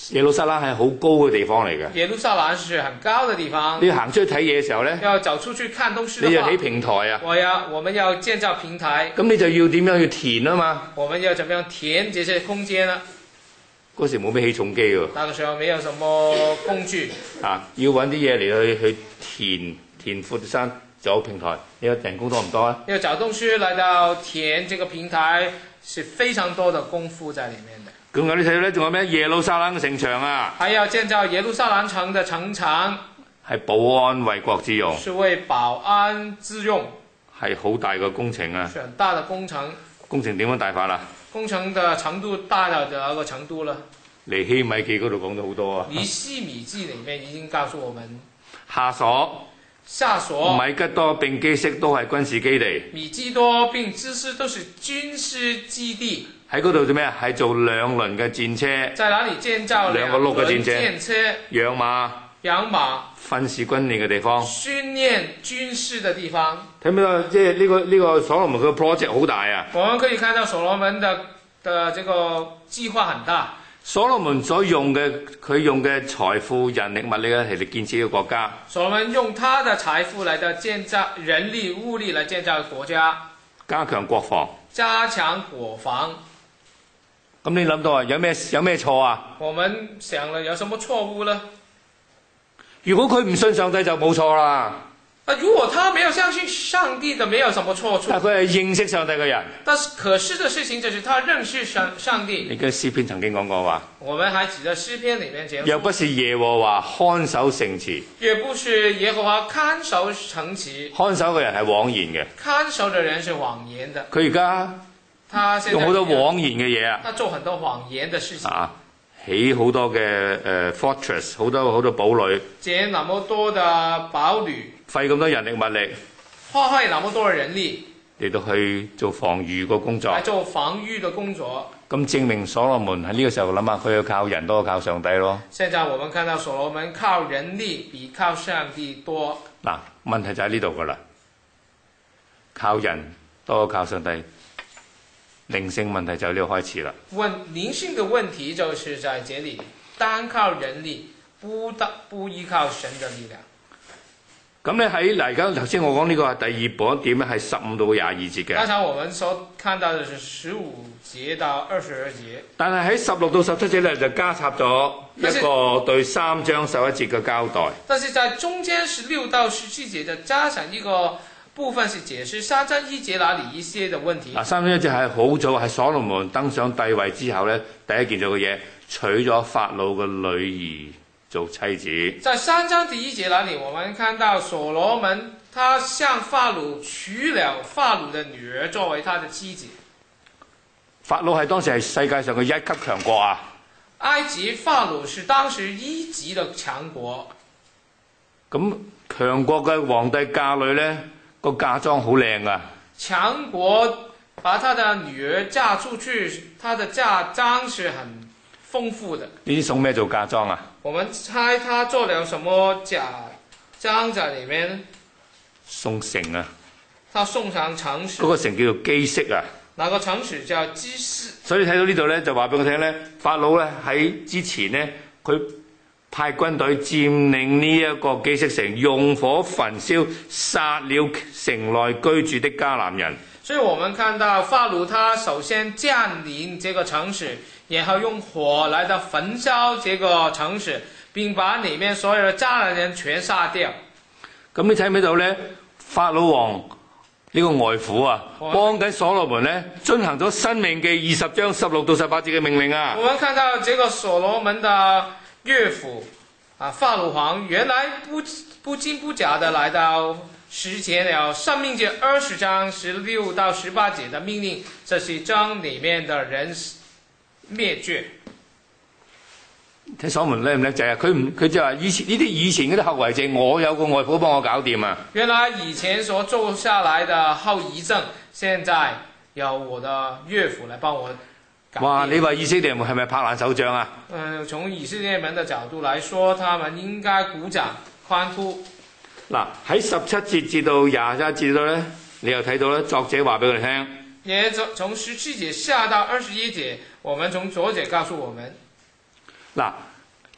耶路撒冷係好高嘅地方嚟嘅。 耶路撒冷是很高的地方。 你行出去睇嘢嘅時候咧， 要走出去看東西的話， 你就起平台啊。 我要我們要建造平台。 咁你就要點樣去填啊嘛？ 我們要怎麼樣填這些空間呢？ 嗰時冇咩起重機喎。 那個時候沒有什麼工具。 啊，要揾啲嘢嚟去去填填闊山，就有平台。你個人工多唔多啊？ 要找東西來到填這個平台，是非常多的功夫在裡面的。 咁我哋睇到咧，仲有咩耶路撒冷嘅城牆啊？ 還要建造耶路撒冷城的城牆， 係保安衛國之用， 是為保安之用， 係好大嘅工程啊！ 是很大的工程。 工程點樣大法啊？ 工程的程度大到這個程度了。 尼希米記嗰度講咗好多啊。 尼希米記裡面已經告訴我們， 夏所、 夏所、 米吉多並基色都係軍事基地。 米基多並基色都是軍事基地。 喺嗰度做咩啊？係做兩輪嘅戰車。 在哪裡建造兩個轆嘅戰車？ 戰車。 養馬。 養馬。 訓示軍練嘅地方。 訓練軍事嘅地方。 睇唔睇到？即係呢個呢、這個所羅門嘅 project 好大啊！ 我們可以看到所羅門的的這個計劃很大。 所羅門所用嘅佢用嘅財富、人力、物力咧，係嚟建設一個國家。 所羅門用他的財富嚟到建造人力、物力嚟建造國家， 加強國防。 加強國防。 咁你諗到啊？有咩有咩錯啊？ 我們想了，有什麼錯誤呢？ 如果佢唔信上帝就冇錯啦。 啊，如果他沒有相信上帝的，沒有什麼錯處。 但佢係認識上帝嘅人。 但是可是的事情就是他認識上上帝。 你嘅詩篇曾經講過話。 我們還記得詩篇裡面講。 若不是耶和華看守城池。 若不是耶和華看守城池。 看守嘅人係枉然嘅。 看守的人是枉然的。 佢而家。 他現在用好多枉然嘅嘢啊！ 他做很多謊言的事情。 啊，起好多嘅誒、呃、fortress， 好多好多堡壘。 建那麼多的堡壘。 費咁多人力物力。 花費那麼多的人力。 嚟到去做防禦個工作。 來做防禦的工作。 咁證明所羅門喺呢個時候諗下，佢要靠人多過靠上帝咯。 現在我們看到所羅門靠人力比靠上帝多。 嗱，問題就喺呢度噶啦，靠人多過靠上帝。靈性問題就喺呢度開始啦。 問靈性的問題就是在這裡，單靠人力，不得不依靠神的力量。 咁咧喺嗱，而家頭先我講呢個係第二步一點咧，係十五到廿二節嘅。 剛才我們所看到的是十五節到二十二節。 但係喺十六到十七節咧就加插咗一個對三章十一節嘅交代。 但是在中間十六到十七節就加上一個部分是解釋三章一節那裡一些的問題。 嗱，三章一節係好早，係所羅門登上帝位之後咧，第一件做嘅嘢，娶咗法老嘅女兒做妻子。 在三章第一節那裡，我們看到所羅門他向法老娶了法老的女兒作為他的妻子。 法老係當時係世界上嘅一級強國啊！ 埃及法老是當時一級的強國。 咁強國嘅皇帝嫁女咧，個嫁妝好靚啊！ 強國把他的女兒嫁出去，他的嫁妝是很豐富的。 呢啲送咩做嫁妝啊？ 我們猜他做了什麼嫁妝在裡面？ 送城啊！ 他送上城市。 嗰個城叫做基色啊！ 那個城市叫基色。 所以睇到呢度咧，就話俾我聽咧，法老咧喺之前咧，佢派軍隊佔領呢一個基色城，用火焚燒，殺了城內居住的迦南人。 所以我們看到法老他首先佔領這個城市，然後用火來到焚燒這個城市，並把裡面所有的迦南人全殺掉。 咁你睇唔睇到咧？法老王呢個外父啊，幫緊所羅門咧，遵行咗《申命記》二十章十六到十八節嘅命令啊！ 我們看到這個所羅門的岳父啊，法老王原來不不斤不假的來到實踐了《申命記》二十章十六到十八節的命令，這是將裡面的人滅絕。 睇所羅門叻唔叻仔啊！佢唔佢就話以前呢啲以前嗰啲後遺症，我有個外父幫我搞掂啊！ 原來以前所做下來的後遺症，現在由我的岳父來幫我搞掂。 哇！你話以色列人係咪拍爛手掌啊？ 嗯、呃，從以色列人的角度來說，他們應該鼓掌歡呼。 嗱，喺十七節至到廿一節度咧，你又睇到咧，作者話俾佢哋聽。 也從從十七節下到二十一節，我們從作者告訴我們。 嗱，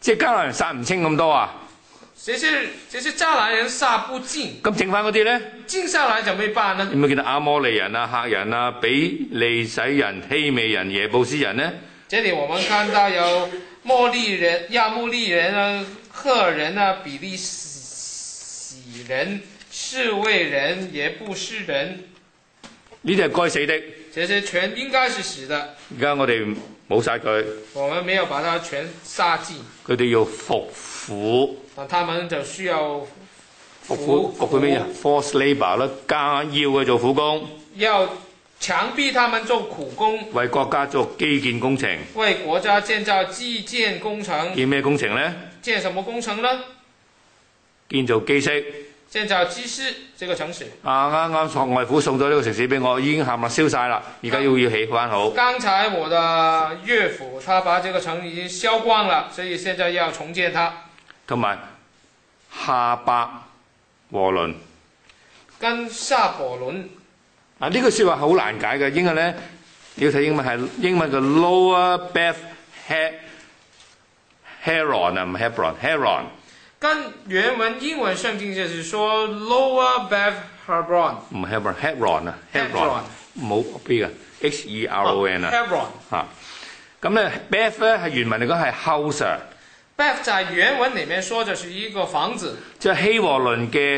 即係迦南人殺唔清咁多啊！ 這些這些迦南人殺不盡， 咁剩翻嗰啲咧， 剩下來怎麼辦呢？ 有冇見到亞摩利人啊、赫人啊、比利洗人、希美人、耶布斯人呢？ 這裡我們看到有摩利人、亞摩利人啊、赫人啊、比利洗人、示威人、耶布斯人， 呢啲係該死的。 這些全應該是死的。 而家我哋冇殺佢， 我們沒有把它全殺盡， 佢哋要服苦。 那他們就需要服苦服佢咩嘢 ？force labour 啦，加要佢做苦工， 要強逼他們做苦工， 為國家做基建工程。 為國家建造基建工程。 建咩工程呢？ 建什麼工程呢？ 建造基式。 建造基斯這個城市。 啊，啱啱從外父送咗呢個城市俾我，已經冚唪唥燒晒啦，而家要要起翻好。 剛才我的岳父他把這個城已經燒光了，所以現在要重建它。同埋夏伯和倫， 跟夏伯倫。 啊，呢句説話好難解嘅，英文咧你要睇英文係英文嘅 Lower Beth Heron 啊，唔係 Hebron，Heron。 跟原文英文聖經就是說 Lower Beth Hebron， 唔係 Hebron，Hebron 啊 ，Hebron 冇 B 嘅 H E R O N 啊。 Hebron 嚇，咁咧 Beth 咧係原文嚟講係 house。Beth 在原文裡面說就是一個房子， 即係希和倫嘅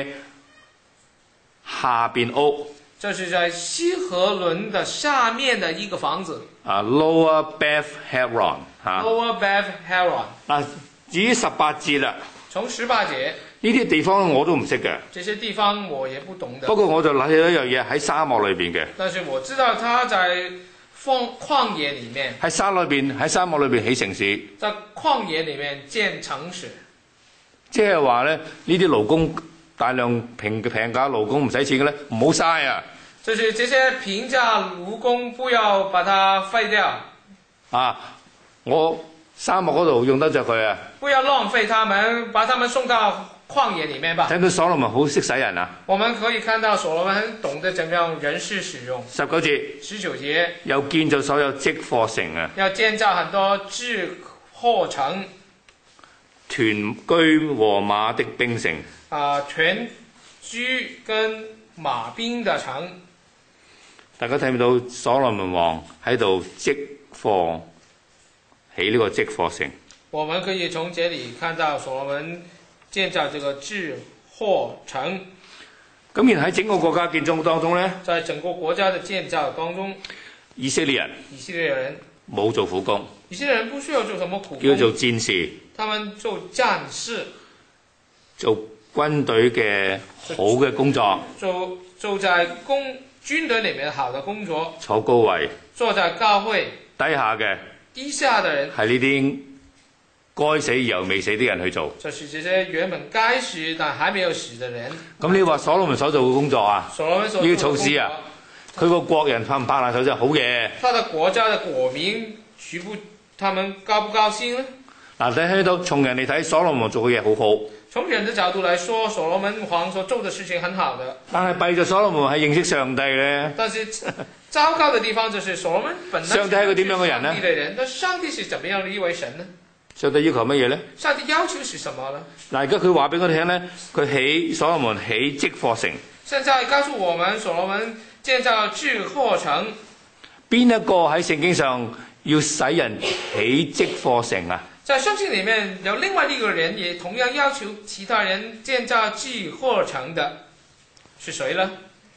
下邊屋。 就是在西和倫的下面的一個房子。 啊 ，Lower Beth Hebron 嚇。 Lower Beth Hebron。 嗱，至於十八節啦。 從十八節， 呢啲地方我都唔識嘅。 這些地方我也不懂的。 不過我就諗起一樣嘢喺沙漠裏邊嘅。 但是我知道他在荒曠野裡面。 喺沙裏邊，喺沙漠裏邊起城市。 在曠野裡面建城市。 即係話咧，呢啲勞工大量平平價勞工唔使錢嘅咧，唔好嘥啊！ 就是這些平價勞工不要把它廢掉。 啊，我沙漠嗰度用得着佢啊！ 不要浪費他們，把他們送到曠野裡面吧。 睇到所羅門好識使人啊！ 我們可以看到所羅門很懂得怎麼樣人事使用。 十九節， 十九節又建造所有積貨城啊！ 要建造很多積貨城， 屯居和馬的兵城。 啊，屯居跟馬兵的城。 大家睇唔到所羅門王喺度積貨起呢個積貨城。 我們可以從這裡看到所羅門建造這個積貨城。 咁然喺整個國家建築當中咧， 在整個國家的建造當中， 以色列人以色列人冇做苦工， 以色列人不需要做什麼苦工， 叫做戰士， 他們做戰士， 做軍隊嘅好嘅工作， 做做在工軍隊裡面好的工作， 坐高位， 坐在高位， 低下嘅低下的人係呢啲該死而又未死啲人去做。 就是這些原本該死但還沒有死的人。 咁你話所羅門所做嘅工作啊？ 所羅門所做呢個措施啊，佢個國人拍唔拍爛手真係好嘢。 他的國家的國民許不，他們高不高興呢？ 嗱，你睇到從人嚟睇，所羅門做嘅嘢好好。 從人的角度來說，所羅門王所做的事情很好的。 但係弊咗所羅門係認識上帝咧。 但是糟糕的地方就是所羅門本來上帝係個點樣嘅人呢？ 上帝的人，那上帝是怎麼樣的一位神呢？ 上帝要求乜嘢咧？ 上帝要求是什麼呢？ 嗱，而家佢話俾我哋聽咧，佢起所羅門起積貨城。 現在告訴我們，所羅門建造積貨城。 邊一個喺聖經上要使人起積貨城啊？ 在聖經裡面有另外一個人也同樣要求其他人建造積貨城的，是誰呢？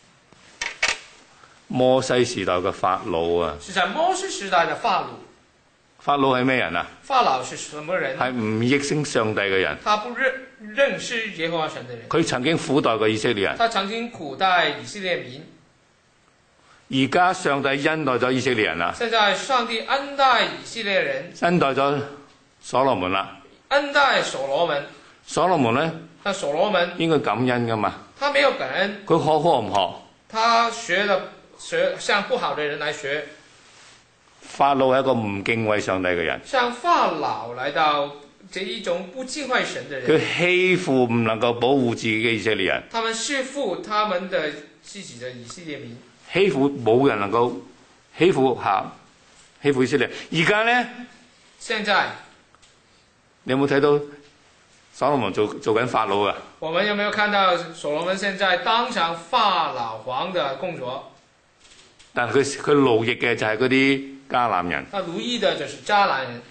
摩西時代嘅法老啊！ 是在摩西時代的法老。 法老係咩人啊？ 法老是什麼人？ 係唔認識上帝嘅人。 他不認認識耶和華神的人。 佢曾經苦待過以色列人。 他曾經苦待以色列民。 而家上帝恩待咗以色列人啦。 現在上帝恩待以色列人。 恩待咗所羅門啦。 恩待所羅門。 所羅門咧？ 但所羅門應該感恩噶嘛？ 他沒有感恩。 佢學學唔學？ 他學的學向不好的人來學。 法老係一個唔敬畏上帝嘅人。 向法老來到這一種不敬畏神的人。 佢欺負唔能夠保護自己嘅以色列人。 他們弑父他們的自己的以色列民。 欺負冇人能夠欺負下欺負以色列。而家咧， 現在你有冇睇到所羅門做做緊法老啊？ 我們有沒有看到所羅門現在當上法老王的工作？ 但係佢佢奴役嘅就係嗰啲迦南人。 他奴役的就是迦南人。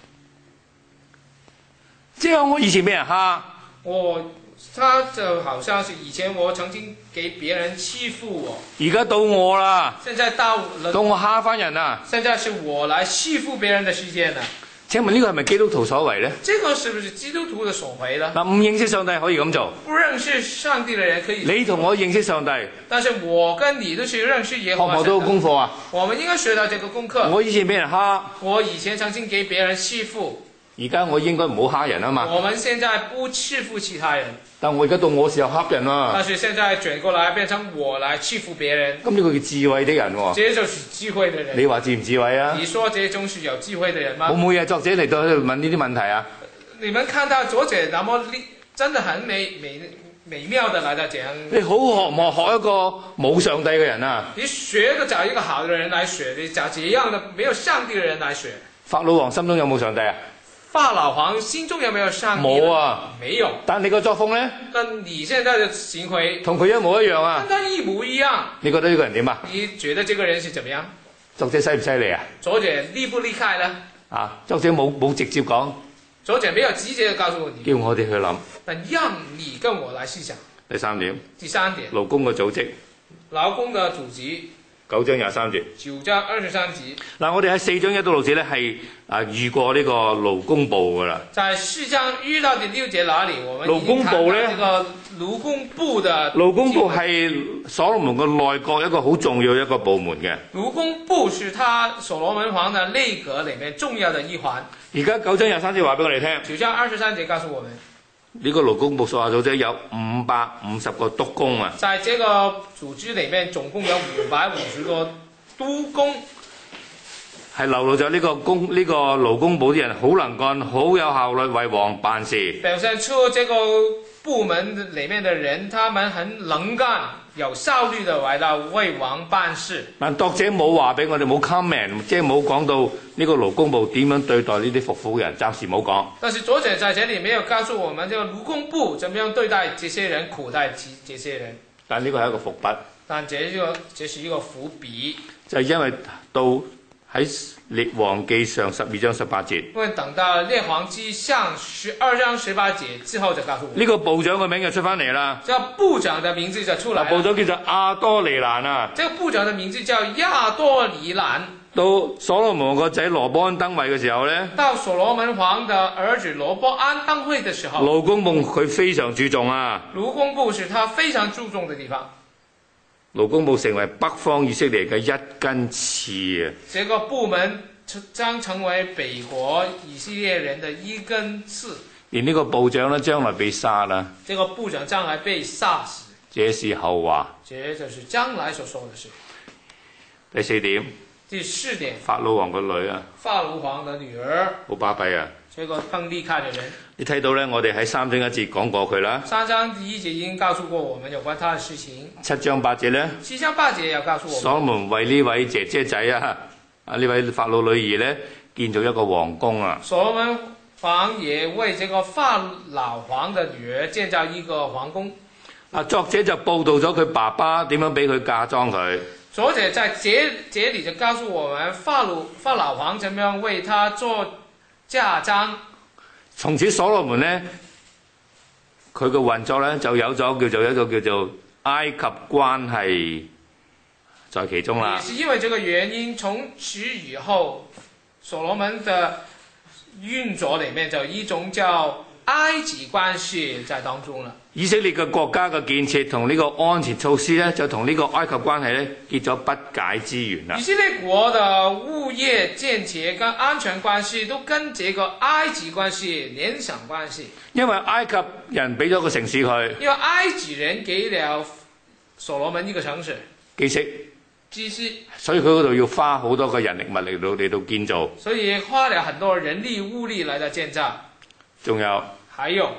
即係我以前俾人蝦， 我他就好像是以前我曾經給別人欺負我， 而家到我啦， 現在到到我蝦翻人啦。 現在是我來欺負別人的時間了。 請問呢個係咪基督徒所為呢？ 這個是不是基督徒的所為呢？ 嗱，唔認識上帝可以咁做， 不認識上帝的人可以。 你同我認識上帝， 但是我跟你都是認識耶學唔和華神的。 學到功課啊？ 我們應該學到這個功課。 我以前俾人蝦， 我以前曾經給別人欺負， 而家我應該唔好蝦人啊嘛。 我們現在不欺負其他人， 但我而家到我時候蝦人啊。 但是現在轉過來變成我來欺負別人。 咁呢個叫智慧的人喎。 這就是智慧的人。 你話智唔智慧啊？ 你說這種是有智慧的人嗎？ 我每日作者嚟到喺度問呢啲問題啊。 你們看到作者那麼真的很美美美妙的來到講。 你好學唔學學一個冇上帝嘅人啊？ 你學個找一個好的人來學，你找這樣的沒有上帝的人來學。 法老王心中有冇上帝啊？ 法老王心中有沒有上帝？ 冇啊， 沒有。 但你個作風呢？ 但你現在的行為同佢一模一樣啊。 跟他一模一樣。 你覺得呢個人點啊？ 你覺得這個人是怎麼樣？ 作者犀唔犀利啊？ 作者厲不厲害呢？ 啊，作者冇冇直接講， 作者沒有直接告訴你， 叫我哋去諗。 但讓你跟我來細想。 第三點， 第三點， 勞工嘅組織， 勞工的組織， 九章廿三節。 九章二十三節。 嗱，我哋喺四章一到六節咧係啊遇過呢個勞工部噶啦。 在四章遇到第六節那裡，我們勞工部咧， 呢個勞工部的勞工部係所羅門嘅內閣一個好重要一個部門嘅。 勞工部是他所羅門王的內閣裡面重要的一環。 而家九章廿三節話俾我哋聽， 九章二十三節告訴我們， 呢個勞工部屬下組織有五百五十個督工啊。 在這個組織裡面，總共有五百五十個督工。 係流露咗呢個工呢、呢個勞工部啲人好能幹，好有效率為王辦事。 表現出這個部門裡面的人，他們很能幹、有效率的來到為王辦事。 但讀者冇話俾我哋冇 comment， 即係冇講到呢個勞工部點樣對待呢啲服苦嘅人，暫時冇講。 但是作者在這裡沒有告訴我們，這個勞工部怎麼樣對待這些人、苦待這些人。 但呢個係一個伏筆。 但這個這是一個伏筆， 就係因為到喺列王記上十二章十八節。 因為等到列王記上十二章十八節之後就告訴我， 呢個部長嘅名就出翻嚟啦。 這個部長的名字就出來了。 部長叫做亞多尼蘭啊。 這個部長的名字叫亞多尼蘭。 到所羅門個仔羅波安登位嘅時候呢， 到所羅門王的兒子羅波安登位的時候， 勞工部佢非常注重啊。 勞工部是他非常注重的地方。 勞工部成為北方以色列嘅一根刺啊！ 這個部門將成為北國以色列人的一根刺。 連呢個部長呢，將來被殺啦。 這個部長將來被殺死， 這是後話。 這就是將來所說的事。 第四點。 第四點。 法老王個女啊。 法老王的女兒。 好巴閉啊！ 這個更厲害的人。 你睇到呢，我哋喺三章一節講過佢啦。 三章第一節已經告訴過我們有關他的事情。 七章八節呢？ 七章八節也要告訴我們。 所羅門為呢位姐姐仔啊，啊呢位法老女兒呢，建造一個皇宮啊。 所羅門王也為這個法老王的女兒建造一個皇宮。 啊，作者就報道咗佢爸爸點樣俾佢嫁妝佢。 作者在這這裡就告訴我們法老法老王怎麼樣為他做嫁妝。 從此所羅門呢，佢嘅運作呢，就有咗叫做一個叫做埃及關係在其中啦。 也是因為這個原因，從此以後，所羅門的運作裡面就有一種叫埃及關係在當中了。 以色列嘅國家嘅建設同呢個安全措施呢，就同呢個埃及關係呢結咗不解之緣啦。 以色列國的物業建設跟安全關係都跟這個埃及關係聯想關係。 因為埃及人俾咗個城市佢， 因為埃及人給了所羅門一個城市基色， 基色， 所以佢嗰度要花好多個人力物力嚟到嚟到建造。 所以花了很多人力物力嚟到建造。 仲有， 還有。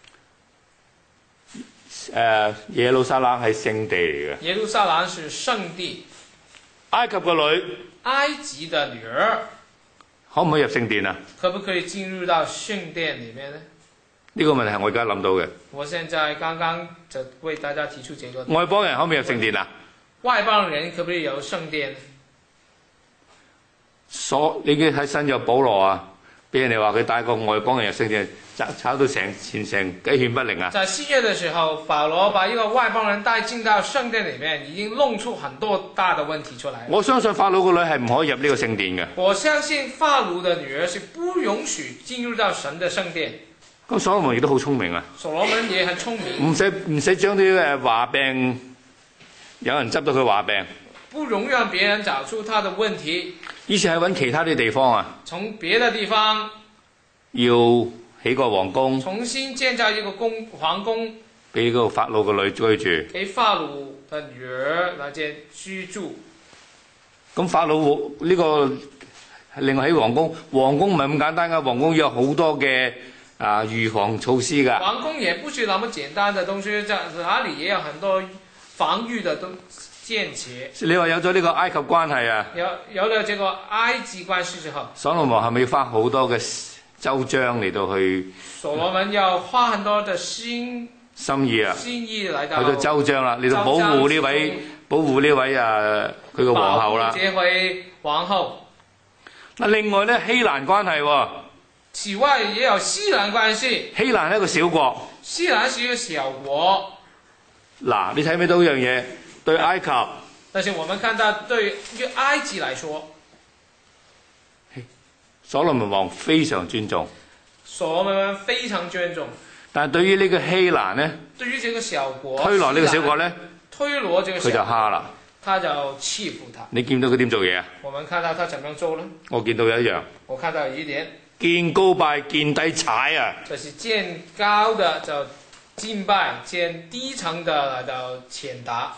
誒、呃、耶路撒冷係聖地嚟嘅。 耶路撒冷是聖地。 埃及個女， 埃及的女兒， 可唔可以入聖殿啊？ 可不可以進入到聖殿裡面呢？ 呢個問題係我而家諗到嘅。 我現在剛剛就為大家提出這個。 外邦人可唔可以入聖殿啊？ 外邦人可不可以有聖殿呢？ 所你嘅睇新約保羅啊，俾人哋話佢帶個外邦人入聖殿，炒炒到成前成雞犬不寧啊！ 在新約的時候，保羅把一個外邦人帶進到聖殿裡面，已經弄出很多大的問題出來。 我相信法老個女係唔可以入呢個聖殿嘅。 我相信法老的女兒是不允許進入到神的聖殿。 咁所羅門亦都好聰明啊！ 所羅門也很聰明， 唔使唔使將啲誒話病，有人執到佢話病， 不容讓別人找出他的問題。 於是係揾其他啲地方啊， 從別的地方要起個皇宮， 重新建造一個宮皇宮， 俾個法老個女居住。 給法老的女兒來這居住。 咁法老呢個另外起皇宮，皇宮唔係咁簡單噶，皇宮要有好多嘅啊預防措施噶。 皇宮也不是那麼簡單的東西，在哪裡也有很多防禦的東建設。 你話有咗呢個埃及關係啊？ 有有了這個埃及關係之後， 所羅門係咪要花好多嘅周章嚟到去？ 所羅門要花很多的心心意啊， 心意嚟到去到周章啦，嚟到保護呢位保護呢位啊佢個皇后啦。 這位皇后。 嗱，另外咧希蘭關係喎。 此外也有西蘭關係。 希蘭係一個小國。 西蘭是一個小國。 嗱，你睇唔睇到一樣嘢？對埃及。 但是我們看到對於埃及來說， 所羅門王非常尊重。 所羅門非常尊重。 但係對於呢個希蘭呢， 對於這個小國， 推羅呢個小國呢， 推羅這個小國， 佢就蝦啦。 他就欺負他。 你見到佢點做嘢啊？ 我們看到他怎麼樣做呢？ 我見到有一樣。 我看到有一點。 見高拜，見低踩啊！ 就是見高的就敬拜，見低層的來到踐踏。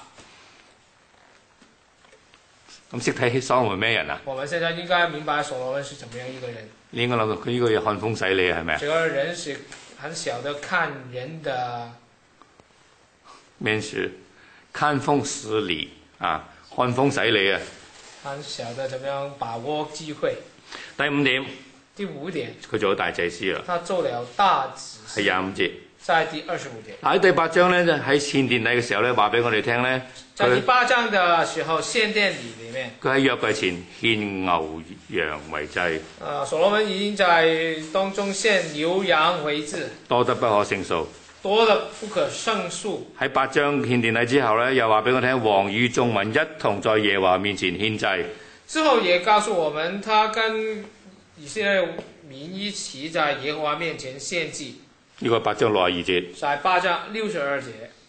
咁識睇所羅門咩人啊？ 我們現在應該明白所羅門是怎麼樣一個人。 你應該諗到佢呢個嘢看風使你係咪啊？ 這個人是很小的看人的面試，看風使你啊，看風使你啊。 很小的怎麼樣把握機會。 第五點。 第五點。 佢做咗大祭司啦。 他做了大祭司。係廿五節。 在第二十五節。 喺第八章咧，喺獻殿禮嘅時候咧，話俾我哋聽咧。 在第八章嘅時候，獻殿禮裡面。佢喺約櫃前獻牛羊為祭。 啊，所羅門已經在當中獻牛羊為祭。 多得不可勝數。 多得不可勝數。喺八章獻殿禮之後咧，又話俾我聽，王與眾民一同在耶和華面前獻祭。 之後也告訴我們，他跟以色列民一起在耶和華面前獻祭。 呢個八章六十二節。 在八章六十二節。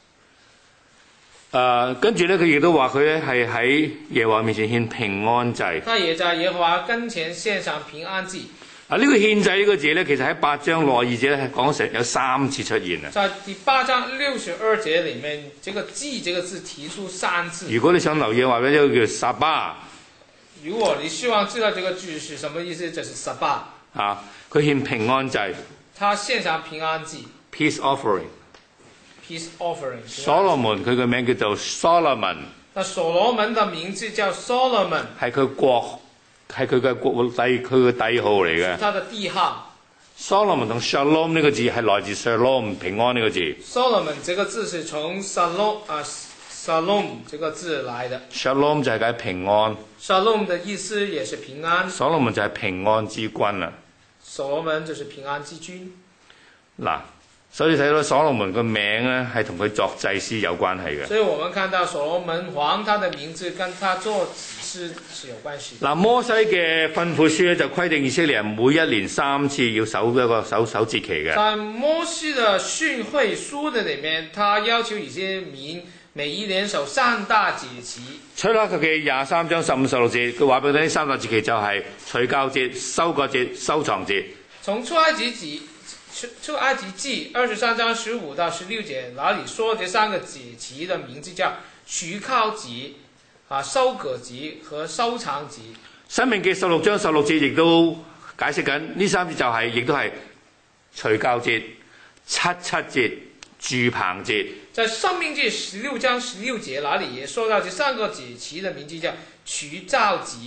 誒，跟住咧，佢亦都話佢咧係喺耶和華面前獻平安祭。 他也在耶和華跟前獻上平安祭。 啊，呢個獻祭呢個字咧，其實喺八章六十二節咧係講成有三次出現啊。 在第八章六十二節裡面，這個祭這個字提出三次。 如果你想留意嘅話咧，呢個叫撒巴。 如果你希望知道這個句是什麼意思，就是撒巴。 啊，佢獻平安祭。 他獻上平安祭。 Peace offering。 Peace offering。 所羅門佢嘅名叫做 Solomon。 那所羅門的名字叫 Solomon。係佢國，係佢嘅國帝，佢嘅帝號嚟嘅。 他的帝號。 Solomon 同 Shalom 呢個字係來自 Shalom 平安呢個字。 Solomon 這個字是從 Shalom 啊 Shalom 這個字來的。 Shalom 就係解平安。 Shalom 的意思也是平安。 所羅門就係平安之君啊。 所羅門就是平安之君。 嗱。所以睇到所羅門個名咧，係同佢作祭司有關係嘅。 所以我們看到所羅門王，他的名字跟他做祭司是有關係。嗱， 摩西嘅吩咐書咧就規定以色列人每一年三次要守一個守守節期嘅。 在摩西的訓誨書的裡面，他要求以色列民每一年守三大節期。 出埃及記廿三章十五十六節，佢話俾你聽，三大節期就係除酵節、收割節、收藏節。 從出埃及記。出埃及記二十三章十五到十六節，那裡說這三個節期的名字叫除酵節、啊收割節和收藏節。 申命記十六章十六節亦都解釋緊呢三節就係、是，亦都係除酵節、七七節、住棚節。 在申命記十六章十六節，那裡也說到這三個節期的名字叫除酵節、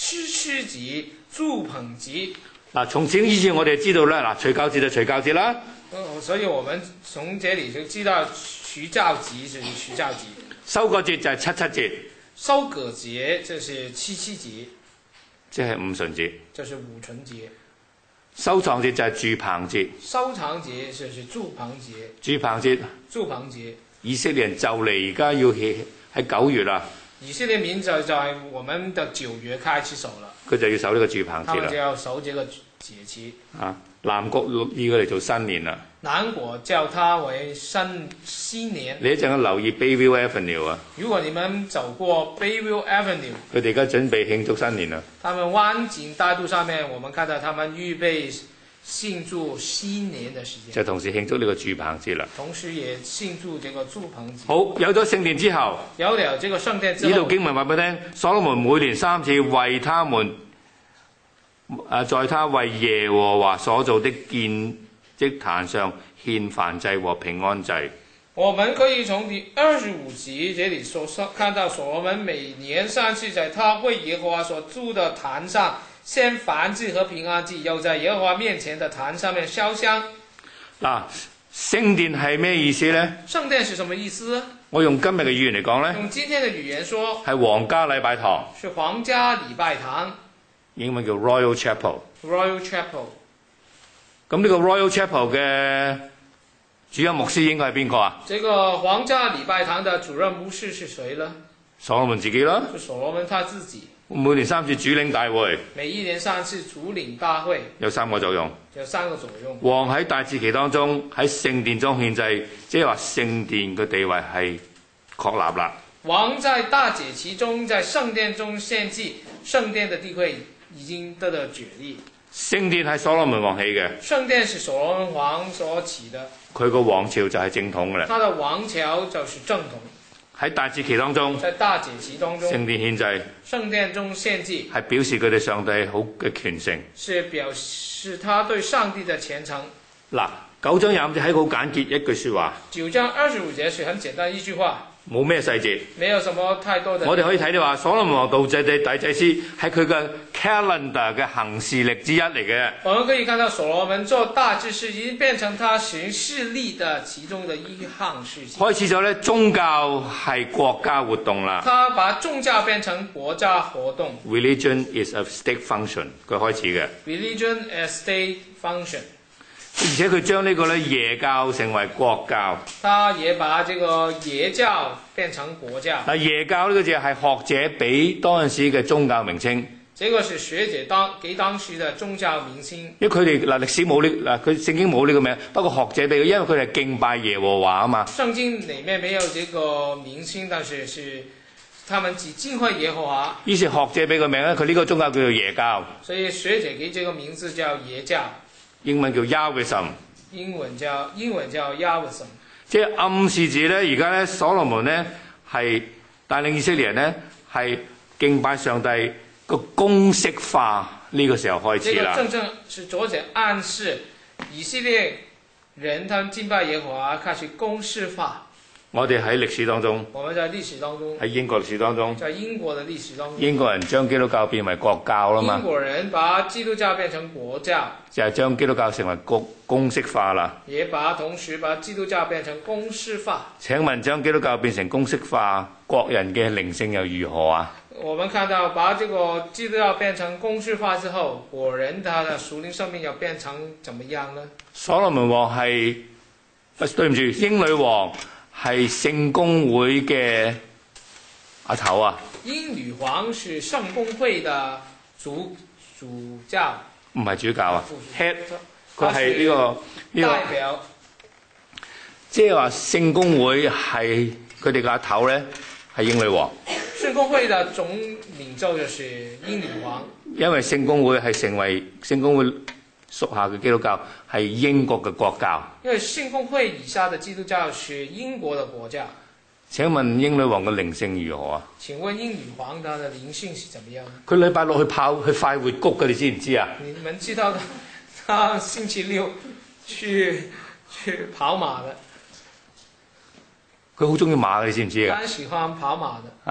吃吃節、住棚節。 嗱，從此以前我哋知道啦，嗱，除酵節就除酵節啦。 呃所以我們從這裡就知道除酵節就是除酵節。 收割節就係七七節， 收割節就是七七節， 即係五旬節。 就是五旬節。 收藏節就係住棚節， 收藏節就是住棚節。 住棚節， 住棚節， 以色列人就嚟而家要起喺九月啦， 以色列民就在我們的九月開始守了， 佢就要守呢個住棚他們就節啦。 要守這個節期。 啊，南國以佢嚟做新年啦。 南國叫它為新新年。 你一陣間留意 Bayview Avenue 啊， 如果你們走過 Bayview Avenue， 佢哋而家準備慶祝新年啦。 他們灣景大道上面，我們看到他們預備慶祝新年的時間， 就同時慶祝呢個住棚節啦。 同時也慶祝這個住棚節。 好，有咗聖殿之後， 有了這個聖殿之後， 呢度經文話俾你聽，所羅門每年三次為他們，誒，在他為耶和華所造的建築壇上獻燔祭和平安祭。 我們可以從第二十五節這裡所看到，所羅門每年三次在他為耶和華所築的壇上獻燔祭和平安祭，又在耶和華面前的壇上面燒香。 嗱，聖殿係咩意思呢？ 聖殿是什麼意思？ 我用今日嘅語言嚟講呢， 用今天的語言說， 係皇家禮拜堂， 是皇家禮拜堂， 英文叫 Royal Chapel。 Royal Chapel。 咁呢個 Royal Chapel 嘅主任牧師應該係邊個啊？ 這個皇家禮拜堂的主任牧師是誰呢？ 所羅門自己啦。 是所羅門他自己。 每年三次主領大會， 每一年三次主領大會， 有三個作用。 有三個作用。 王喺大節期當中喺聖殿中獻祭，即係話聖殿嘅地位係確立啦。 王在大節期中在聖殿中獻祭，聖殿的地位已經得到決立。 聖殿係所羅門王起嘅， 聖殿是所羅門王所起的， 佢個王朝就係正統嘅啦。 他的王朝就是正統。 喺大節期當中， 在大節期當中， 聖殿獻祭聖殿中獻祭係表示佢哋上帝好嘅虔誠。 是表示他對上帝的虔誠。 嗱，九章廿五節係一個好簡潔一句説話， 九章二十五節是很簡單一句話， 冇咩細節。 沒有什麼太多的。 我哋可以睇到話，所羅門王道祭嘅大祭司係佢嘅 calendar 嘅行事曆之一嚟嘅。 我們可以看到所羅門做大祭司已經變成他行事曆的其中的一項事情。 開始咗咧，宗教係國家活動啦。 他把宗教變成國家活動。 Religion is a state function，佢開始嘅。 Religion as state function。 而且佢將呢個咧耶教成為國教。 他也把這個耶教變成國教。 嗱，耶教呢個字係學者俾當陣時嘅宗教名稱。 這個是學者當給當時的宗教名稱。 因為佢哋嗱歷史冇呢嗱佢聖經冇呢個名，不過學者俾佢，因為佢哋係敬拜耶和華啊嘛。 聖經裡面沒有這個名稱，但是是他們只敬畏耶和華。 於是學者俾個名咧，佢呢個宗教叫做耶教。 所以學者給這個名字叫耶教。 英文叫 Yahwism， 英文叫英文叫 Yahwism， 即係暗示住咧，而家咧所羅門咧係帶領以色列人咧係敬拜上帝個公式化呢個時候開始啦。 這個正正是作者暗示以色列人他們敬拜耶和華開始公式化。 我哋喺歷史當中， 我們在歷史當中， 喺英國歷史當中， 在英國的歷史當中， 英國人將基督教變為國教啦嘛。 英國人把基督教變成國教， 就係將基督教成為公公式化啦。 也把同時把基督教變成公式化。 請問將基督教變成公式化，國人嘅靈性又如何啊？ 我們看到把這個基督教變成公式化之後，國人他的屬靈生命要變成怎麼樣呢？ 所羅門王係，不對唔住，英女王係聖公會嘅阿頭啊。 英女皇是聖公會的主主教， 唔係主教啊 ，head， 佢他係呢個呢個代表， 即係話聖公會係佢哋嘅阿頭咧，係英女王。 聖公會的總領袖就是英女王， 因為聖公會係成為聖公會屬下嘅基督教，係英國嘅國教。 因為聖公會以下的基督教是英國的國教。 請問英女王嘅靈性如何啊？ 請問英女皇她的靈性是怎麼樣？ 佢禮拜六去跑去快活谷嘅，你知唔知啊？ 你們知道的，她星期六去去跑馬的。 佢好中意馬嘅，你知唔知啊？ 他喜歡跑馬的。 啊，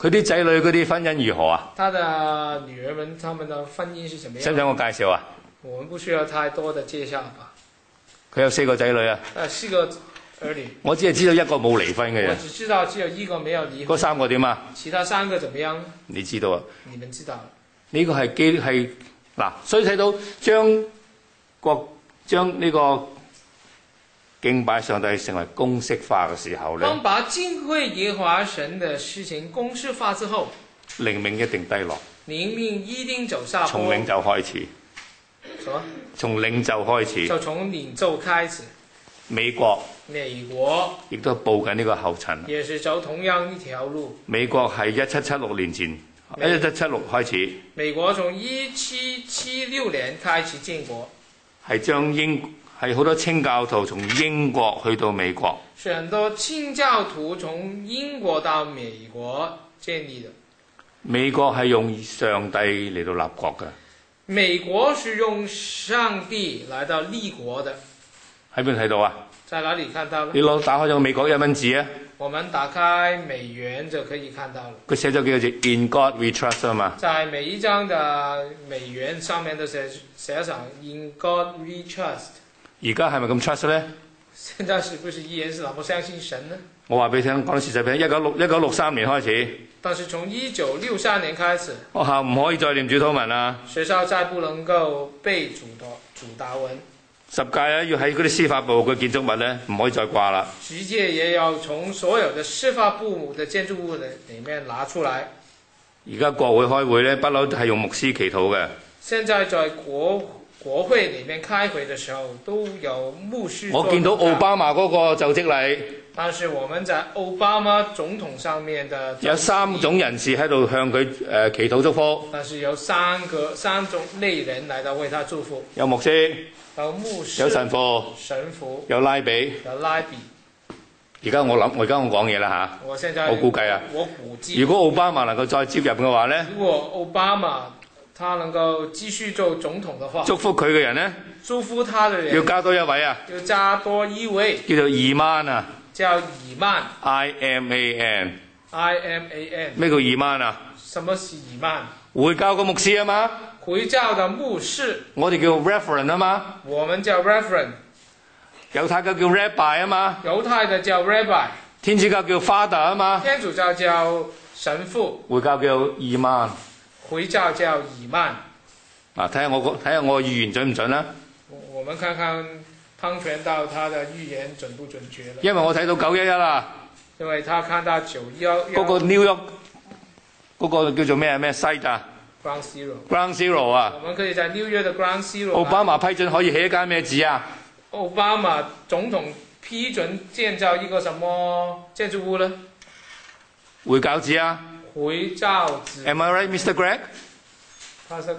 佢啲仔女嗰啲婚姻如何啊？ 他的女兒們，他們的婚姻是怎麼樣？ 使唔使我介紹啊？ 我們不需要太多的介紹吧。 佢有四個仔女啊。 呃，四個兒女。 我只係知道一個冇離婚嘅我啫。 只知道只有一個沒有離嗰婚。 三個點啊？ 其他三個怎麼樣？ 你知道啊？ 你們知道。 呢個係基係嗱，所以睇到將國將呢個敬拜上帝成為公式化嘅時候咧， 當把敬畏耶和華神的事情公式化之後， 靈命一定低落。 靈命一定走下坡。 從領袖開始。 什麼？ 從領袖開始。 就從領袖開始。 美國。 美國。 亦都步緊呢個後塵。 也是走同樣一條路。 美國係一七七六年前，一七七六開始。 美國從一七七六年開始建國。係將英係好多清教徒從英國去到美國。 是很多清教徒從英國到美國建立的。 美國係用上帝嚟到立國嘅。 美國是用上帝來到立國的。 喺邊睇到啊？ 在哪裡看到呢？ 你攞打開咗個美國一蚊紙啊！ 我們打開美元就可以看到了。 佢寫咗幾個字 In God We Trust 啊嘛。 在每一張的美元上面都寫寫上 In God We Trust。 而家係咪咁 trust 咧？ 現在是不是依然是那麼相信神呢？ 我話俾你聽，講啲事實俾你。一九六一九六三年開始。 但是從一九六三年開始， 學校唔可以再念主禱文啦。 學校再不能夠背主禱主禱文。 十誡咧要喺嗰啲司法部嘅建築物咧唔可以再掛啦。 十誡也要從所有的司法部的建築物的裡面拿出來。 而家國會開會咧，不嬲係用牧師祈禱嘅。 現在在國國會裡面開會的時候，都有牧師。 我見到奧巴馬嗰個就職禮。 但是我們在奧巴馬總統上面的有三種人士喺度向佢誒、呃、祈禱祝福。 但是有三個三種類人來到為他祝福。有牧師。 有牧師。 有神父。 神父。 有拉比。 有拉比。 而家我諗，我而家我講嘢啦嚇。 我現在我估計啊。 我估計。 如果奧巴馬能夠再接任嘅話咧。 如果奧巴馬他能夠繼續做總統的話。 祝福佢嘅人咧。 祝福他的人。 要加多一位啊。 要加多一位。叫做以曼啊。 叫以曼 ，I M A N。I M A N。 咩叫以曼啊？ 什麼是以曼？ 回教個牧師啊嘛。 回教的牧師。 我哋叫 Reverend 啊嘛。 我們叫 Reverend。 猶太教叫 Rabbi 啊嘛。 猶太的叫 Rabbi。 天主教叫 Father 啊嘛。 天主教叫神父。 回教叫以曼。 回教叫以曼。 啊，睇下我個睇下我嘅預言準唔準啦。 我們看看湯傳道他的預言準不準確了。 因為我睇到九一一啦。 因為他看到九一一。嗰個 New York 嗰個叫做咩咩 site 啊 ？Ground Zero。 Ground Zero 啊。 我們可以在紐約的 Ground Zero。 奧巴馬批准可以起一間咩字啊？ 奧巴馬總統批准建造一個什麼建築物呢？ 回教寺啊。 回教寺。 Am I right, Mister Greg？Pastor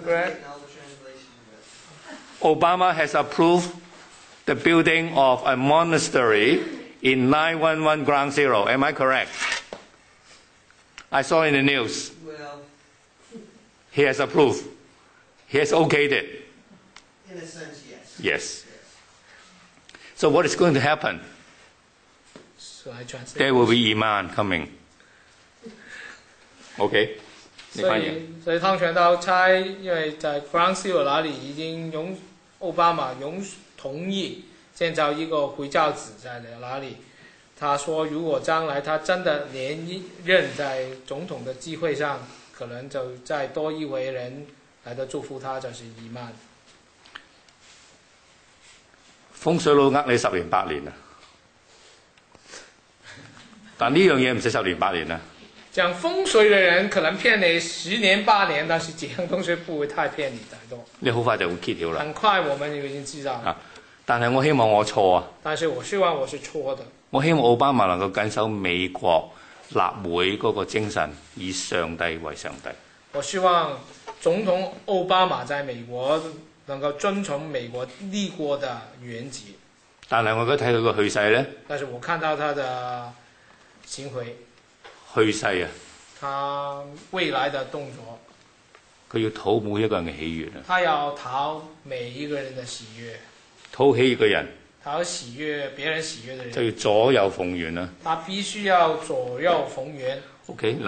Greg。Obama has approved the building of a monastery in nine one one Ground Zero. Am I correct? I saw in the news. Well, he has approved. He has okayed it. In a sense, yes. Yes. So what is going to happen? So I translate. There will be Iman coming. Okay. 所以，所以湯傳道猜，因為在 Ground Zero 那裡已經容奧巴馬容同意建造一個回教寺在那裡。他說，如果將來他真的連任在總統的機會上，可能就再多一位人來到祝福他，就是以曼。 風水佬呃你十年八年啊！但呢樣嘢唔使十年八年啊！ 講風水的人可能騙你十年八年，但是這樣東西不會太騙你太多。 你好快就會揭曉啦。 很快我們就已經知道了。 啊！但係我希望我錯啊。 但是我希望我是錯的。 我希望奧巴馬能夠緊守美國立會嗰個精神，以上帝為上帝。 我希望總統奧巴馬在美國能夠遵從美國立國的原則。 但係我而家睇佢個去勢咧。 但是我看到他的行為。 去勢啊！ 他未來的動作， 佢要討每一個人嘅喜悅啊！ 他要討每一個人的喜悅， 討喜悅嘅人， 討喜悅別人喜悅的人， 就要左右逢源啦。 他必須要左右逢源。 OK 嗱，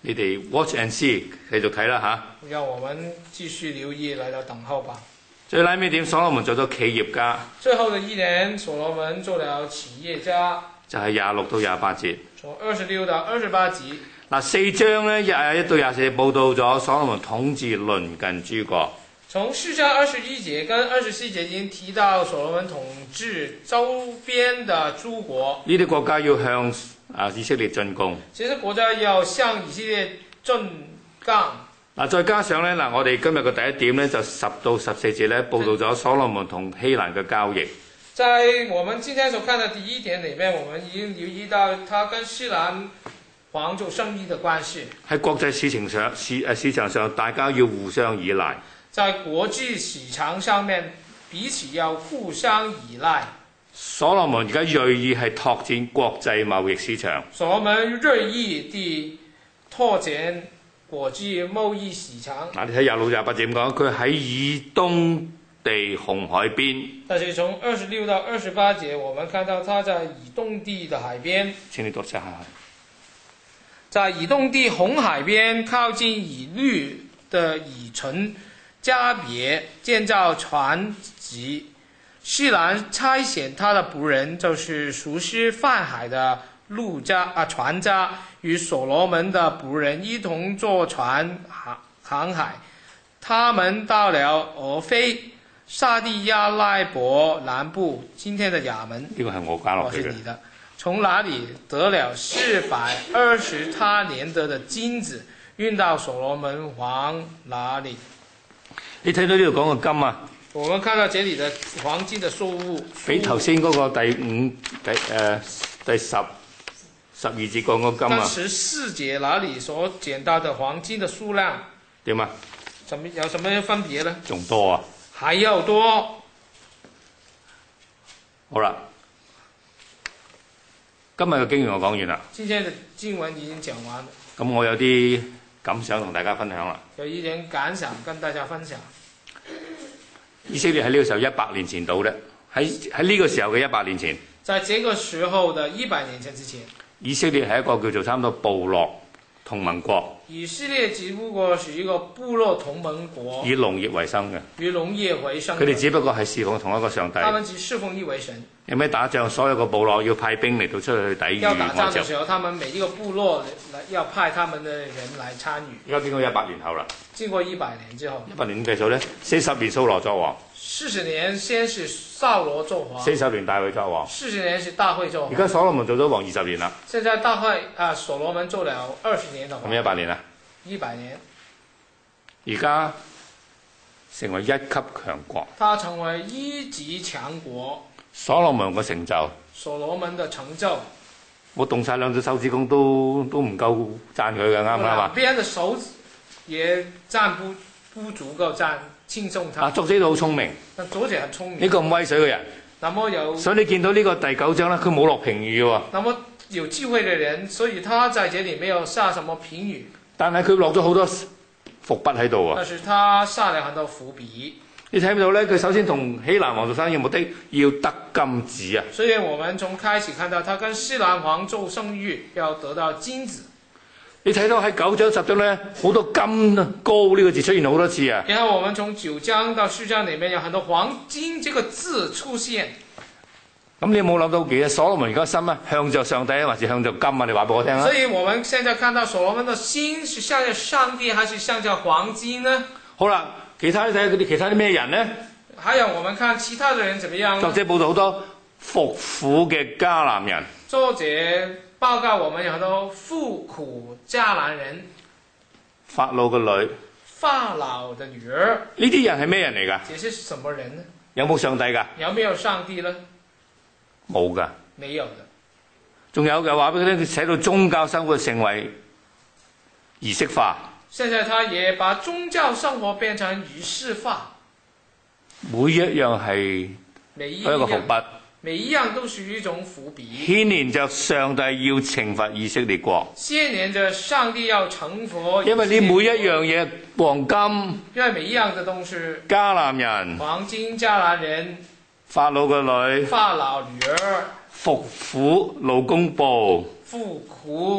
你哋 watch and see 繼續睇啦嚇。 讓我們繼續留意來到等候吧。 最拉尾點，所羅門做咗企業家， 最後的一年，所羅門做了企業家， 就係廿六到廿八節。 從二十六到二十八節。 嗱，四章咧廿一到廿四節報道咗所羅門統治鄰近諸國。 從四章二十一節跟二十四節已經提到所羅門統治周邊的諸國。 呢啲國家要向啊以色列進貢。 其實國家要向以色列進貢。 嗱，再加上咧嗱，我哋今日嘅第一點咧就十到十四節咧報道咗所羅門同希蘭嘅交易。 在我們今天所看的第一點裏面，我們已經留意到他跟希蘭王做生意的關係。 喺國際市場上市誒市場上，大家要互相依賴。 在國際市場上面，彼此要互相依賴。 所羅門而家鋭意係拓展國際貿易市場。 所羅門鋭意地拓展國際貿易市場。 嗱，你睇廿六廿八節點講？佢喺以東地紅海邊。 但是從二十六到二十八節，我們看到他在以東地的海邊。 請你讀下。 在以東地紅海邊，靠近以律的以純加別建造船籍。希蘭差遣他的僕人，就是熟悉泛海的陸家啊船家，與所羅門的僕人一同坐船航航海。他們到了俄非、撒地亞拉伯南部，今天的也門。 呢個係我加落去嘅。 的。從哪裡得了四百二十他連得的金子，運到所羅門王那裡。 你睇到呢度講嘅金啊？ 我們看到這裡的黃金的數目， 比頭先嗰個第五、第誒、呃、第十、十二節講個金啊， 跟十四節那裡所講到的黃金的數量點啊？ 什麼有什麼分別呢？ 仲多啊！ 還要多。 好啦，今日嘅經文我講完啦。 今天的經文已經講完了。 咁我有啲感想同大家分享啦。 有一點感想跟大家分享。 以色列喺呢個時候一百年前到咧，喺喺呢個時候嘅一百年前， 在這個時候的一百年前之前， 以色列係一個叫做差唔多部落同盟國， 以色列只不過是一個部落同盟國， 以農業為生嘅， 以農業為生。 佢哋只不過係侍奉同一個上帝。 他們只侍奉一位神。 有咩打仗，所有個部落要派兵嚟到出去抵禦要打仗外族。 的時候，他們每一個部落來要派他們的人來參與。 而家經過一百年後啦， 經過一百年之後， 一百年點計數咧？四十年掃羅作王， 四十年先是掃羅作王， 四十年大衛作王， 四十年是大衛作王。 而家所羅門做咗王二十年啦， 現在大衛啊，所羅門做了二十年的王， 咁一百年啦， 一百年， 而家成為一級強國。 他成為一級強國。 所羅門嘅成就， 所羅門的成就， 我動晒兩隻手指公都都唔夠讚佢嘅，啱唔啱啊？ 兩邊的手指也讚不不足夠讚稱頌他。 啊，作者都好聰明， 但作者很聰明。 呢個咁威水嘅人， 那麼有， 所以你見到呢個第九章咧，佢冇落評語喎。 那麼有智慧的人，所以他在這裡沒有下什麼評語。 但係佢落咗好多伏筆喺度啊！ 但是他下了很多伏筆。 你睇唔到咧？佢首先同希蘭王做生意嘅目的要得金子啊！ 所以我們從開始看到，他跟希蘭王做生意要得到金子。 你睇到喺九章十章咧，好多金啊高呢個字出現好多次啊！ 然後我們從九章到十章裡面有很多黃金這個字出現。 咁你有冇諗到其實所羅門而家心啊向着上帝啊，還是向着金啊？你話俾我聽啊！ 所以我們現在看到所羅門的心是向着上帝，還是向着黃金呢？ 好啦。其他睇嗰啲其他啲咩人呢？ 還有我們看其他的人怎麼樣呢？ 作者報道好多服苦嘅迦南人。 作者報告我們有很多服苦迦南人。 法老嘅女。 法老的女兒。 呢啲人係咩人嚟㗎？ 這些是什麼人呢？ 有冇上帝㗎？ 有沒有上帝呢？ 冇㗎。 沒有的。 仲有嘅話俾佢聽，佢寫到宗教生活成為儀式化。 現在他也把宗教生活變成儀式化， 每一樣係一個伏筆， 每一樣都是一種伏筆， 牽連着上帝要懲罰以色列國， 牽連着上帝要懲罰， 因為你每一樣嘢黃金， 因為每一樣的東西， 迦南人， 黃金迦南人， 法老嘅女， 法老女兒， 服苦勞工部， 服苦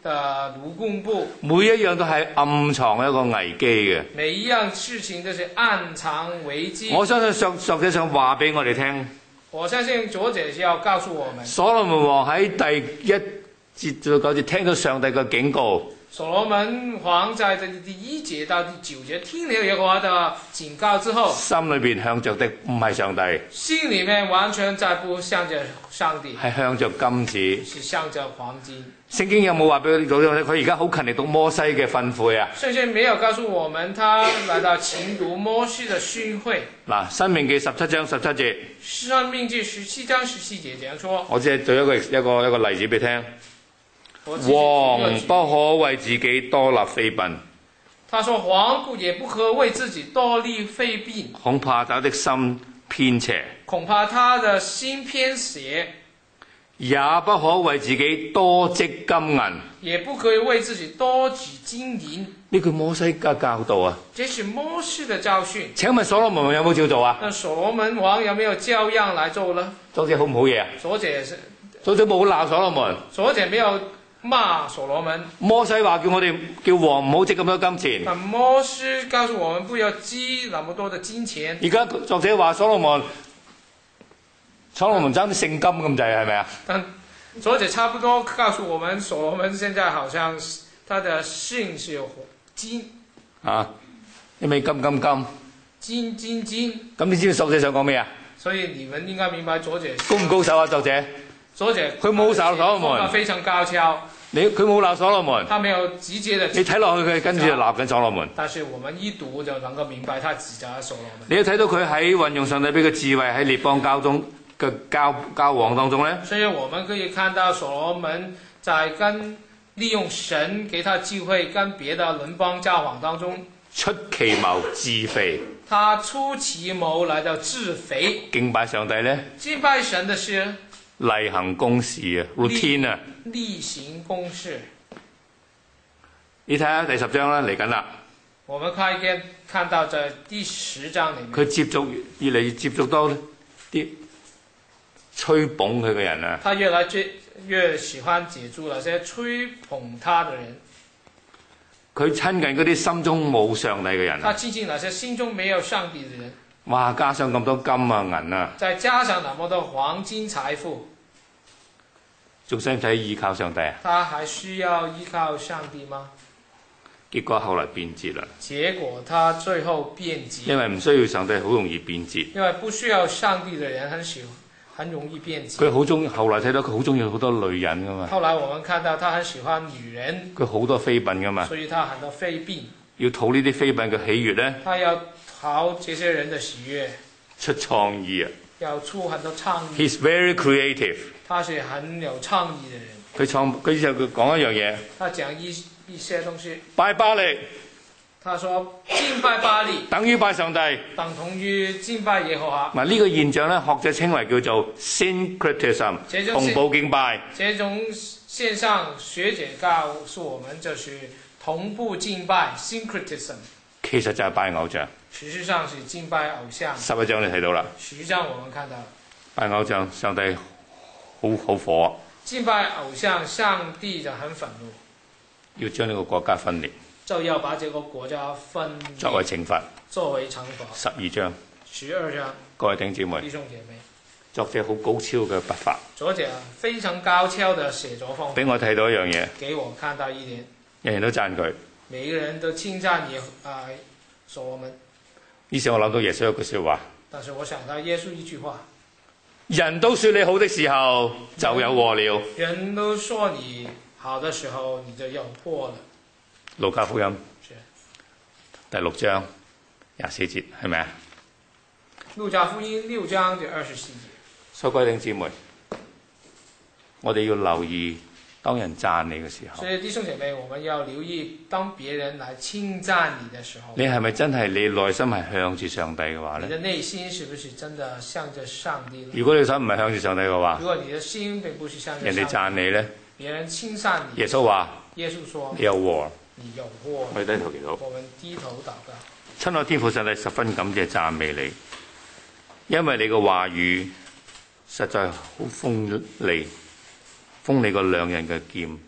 的勞工部， 每一樣都係暗藏一個危機嘅。 每一樣事情都是暗藏危機。 我相信作作者想話俾我哋聽， 我相信作者是要告訴我們， 所羅門王喺第一節到九節聽到上帝嘅警告， 所羅門王在這第一節到第九節聽了耶和華的警告之後， 心裏邊向着的唔係上帝， 心裏面完全再不向着上帝， 係向着金子。 是向着黃金。 聖經有冇話俾佢哋聽？佢而家好勤力讀摩西嘅訓誨啊！ 聖經沒有告訴我們，他來到勤讀摩西的訓誨。 嗱，《申命記》十七章十七節，《 申命記》十七章十七節這樣說。 我只係舉一個一個一個例子俾你聽。王不可為自己多立妃嬪。 他說：王不也不可為自己多立妃嬪， 恐怕他的心偏邪。 恐怕他的心偏邪。 也不可為自己多積金銀。 也不可以為自己多舉金銀。 呢句摩西嘅教導啊！ 這是摩西的教訓。 請問所羅門王有冇照做啊？ 那所羅門王有沒有照樣來做呢？ 作者好唔好嘢啊？ 作者是作者冇鬧所羅門。 作者沒有罵所羅門。 摩西話叫我哋叫王唔好積咁多金錢。 那摩西告訴我們不要積那麼多的金錢。 而家作者話所羅門。所羅門爭啲聖金咁滯係咪啊？ 但作者差不多告訴我們，所羅門現在好像他的姓是有金啊，一味金金金金金金。 咁你知唔知作者想講咩啊？ 所以你們應該明白作者高唔高手啊？作者作者佢冇鬧所羅門， 非常高超。 你佢冇鬧所羅門， 他沒有直接的。 你睇落去佢跟住就鬧緊所羅門。 但是我們一讀就能夠明白他指責所羅門。 你要睇到佢喺運用上帝俾嘅智慧喺列邦交中嘅交交往當中咧， 所以我們可以看到所羅門在跟利用神給他智慧，跟別的鄰邦交往當中， 出奇謀自肥。 他出奇謀來到自肥。 敬拜上帝咧， 敬拜神的是例行公事啊 ，routine 啊， 例行公事。 你睇下第十章啦，嚟緊啦。 我們可以看到在第十章裏面， 佢接觸越嚟越接觸多啲吹捧佢嘅人啊！ 他越來越越喜歡接觸那些吹捧他的人。 佢親近嗰啲心中冇上帝嘅人他啊！ 親近那些心中沒有上帝的人。 哇！加上咁多金啊銀啊， 再加上那麼多黃金財富， 仲使唔使依靠上帝啊？ 他還需要依靠上帝嗎？ 結果後來變節啦， 結果他最後變節， 因為唔需要上帝，好容易變節。 因為不需要上帝的人很喜很容易變節。 佢好中，後來睇到佢好中意好多女人噶嘛。 後來我們看到他很喜歡女人， 佢好多妃嬪噶嘛。 所以他很多妃嬪。 要討呢啲妃嬪嘅喜悅咧， 他要討這些人的喜悅， 出創意啊！ 要出很多創意。 He's very creative。 他是很有創意的人。 佢創佢就佢講一樣嘢。 他講一一些東西。 拜巴力。 他說敬拜巴力等於拜上帝， 等同於敬拜耶和華。 嗱呢個現象咧，學者稱為叫做 syncretism， 同步敬拜。 這種現象，學者告訴我們，就是同步敬拜 syncretism。 其實就係拜偶像。 實際上是敬拜偶像。 十一章你睇到啦。 十一章我們看到拜偶像，上帝好好火。 敬拜偶像，上帝就很憤怒， 要將呢個國家分裂。 就要把這個國家分裂作為懲罰。 作為懲罰。 十二章。 十二章。 各位弟兄姊妹。 弟兄姐妹。 作者好高超嘅筆法。 作者非常高超的寫作方法。 俾我睇到一樣嘢。 給我看到一點。 人人都讚佢。 每個人都稱讚耶啊所羅門。 於是我諗到耶穌一句説話。 但是我想到耶穌一句話。 人都說你好的時候，就有禍了。 人都說你好的時候，你就有禍了。 路加福音第六章廿四節係咪啊？ 路加福音六章就二十四節。 所以各位弟兄姊妹，我哋要留意當人讚你嘅時候。 所以弟兄姐妹，我們要留意當別人來稱讚你的時候。 你係咪真係你內心係向住上帝嘅話咧？ 你的內心是不是真的向着上帝呢？ 如果你想唔係向住上帝嘅話， 如果你的心並不是向着上帝， 人哋讚你咧， 別人稱讚你， 耶穌話： 耶穌說你有禍。 你有禍。 我哋低頭祈禱。 我們低頭禱告。 親愛天父上帝，十分感謝讚美你，因為你嘅話語實在好鋒利，鋒利過兩刃嘅劍，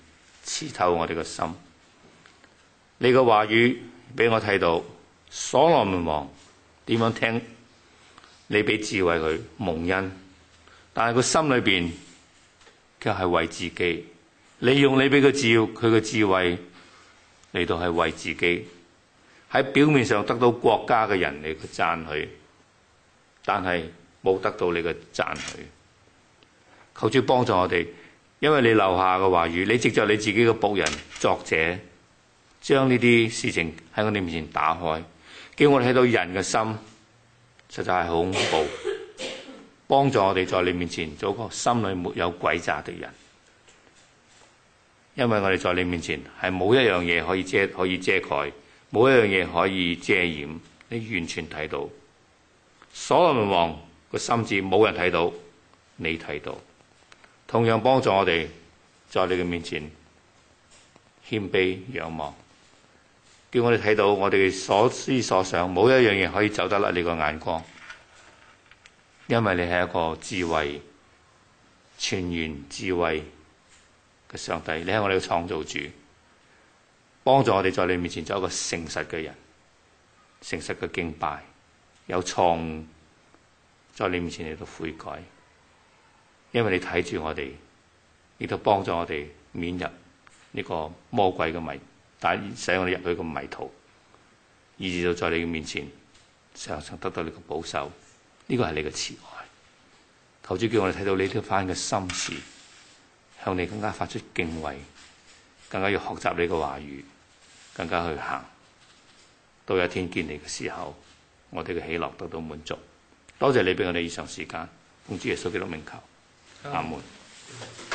刺透我哋個心。你個話語俾我睇到所羅門王點樣聽，你俾智慧佢蒙恩，但係佢心裏邊卻係為自己。利用你俾佢智佢嘅智慧嚟到係為自己，喺表面上得到國家嘅人嚟嘅讚許，但係冇得到你嘅讚許。求主幫助我哋，因為你留下嘅話語，你藉着你自己嘅僕人作者，將呢啲事情喺我哋面前打開，叫我哋睇到人嘅心實在係好恐怖。幫助我哋在你面前做個心裏沒有詭詐的人，因為我哋在你面前係冇一樣嘢可以遮可以遮蓋，冇一樣嘢可以遮掩，你完全睇到。所羅門王個心志冇人睇到，你睇到。同樣幫助我哋在你嘅面前謙卑仰望，叫我哋睇到我哋所思所想冇一樣嘢可以走得甩你個眼光，因為你係一個智慧全員智慧嘅上帝，你係我哋嘅創造主，幫助我哋在你面前做一個誠實嘅人，誠實嘅敬拜，有錯誤在你面前嚟到悔改，因為你睇住我哋，亦都幫助我哋免入呢個魔鬼嘅迷，但使我哋入去個迷途，以至到在你嘅面前常常得到你嘅保守。呢個係你嘅慈愛。求主叫我哋睇到你呢番嘅心事，向你更加發出敬畏，更加要學習你嘅話語，更加去行。到有一天見你嘅時候，我哋嘅喜樂得到滿足。多謝你俾我哋以上時間，奉主耶穌基督名求，阿門。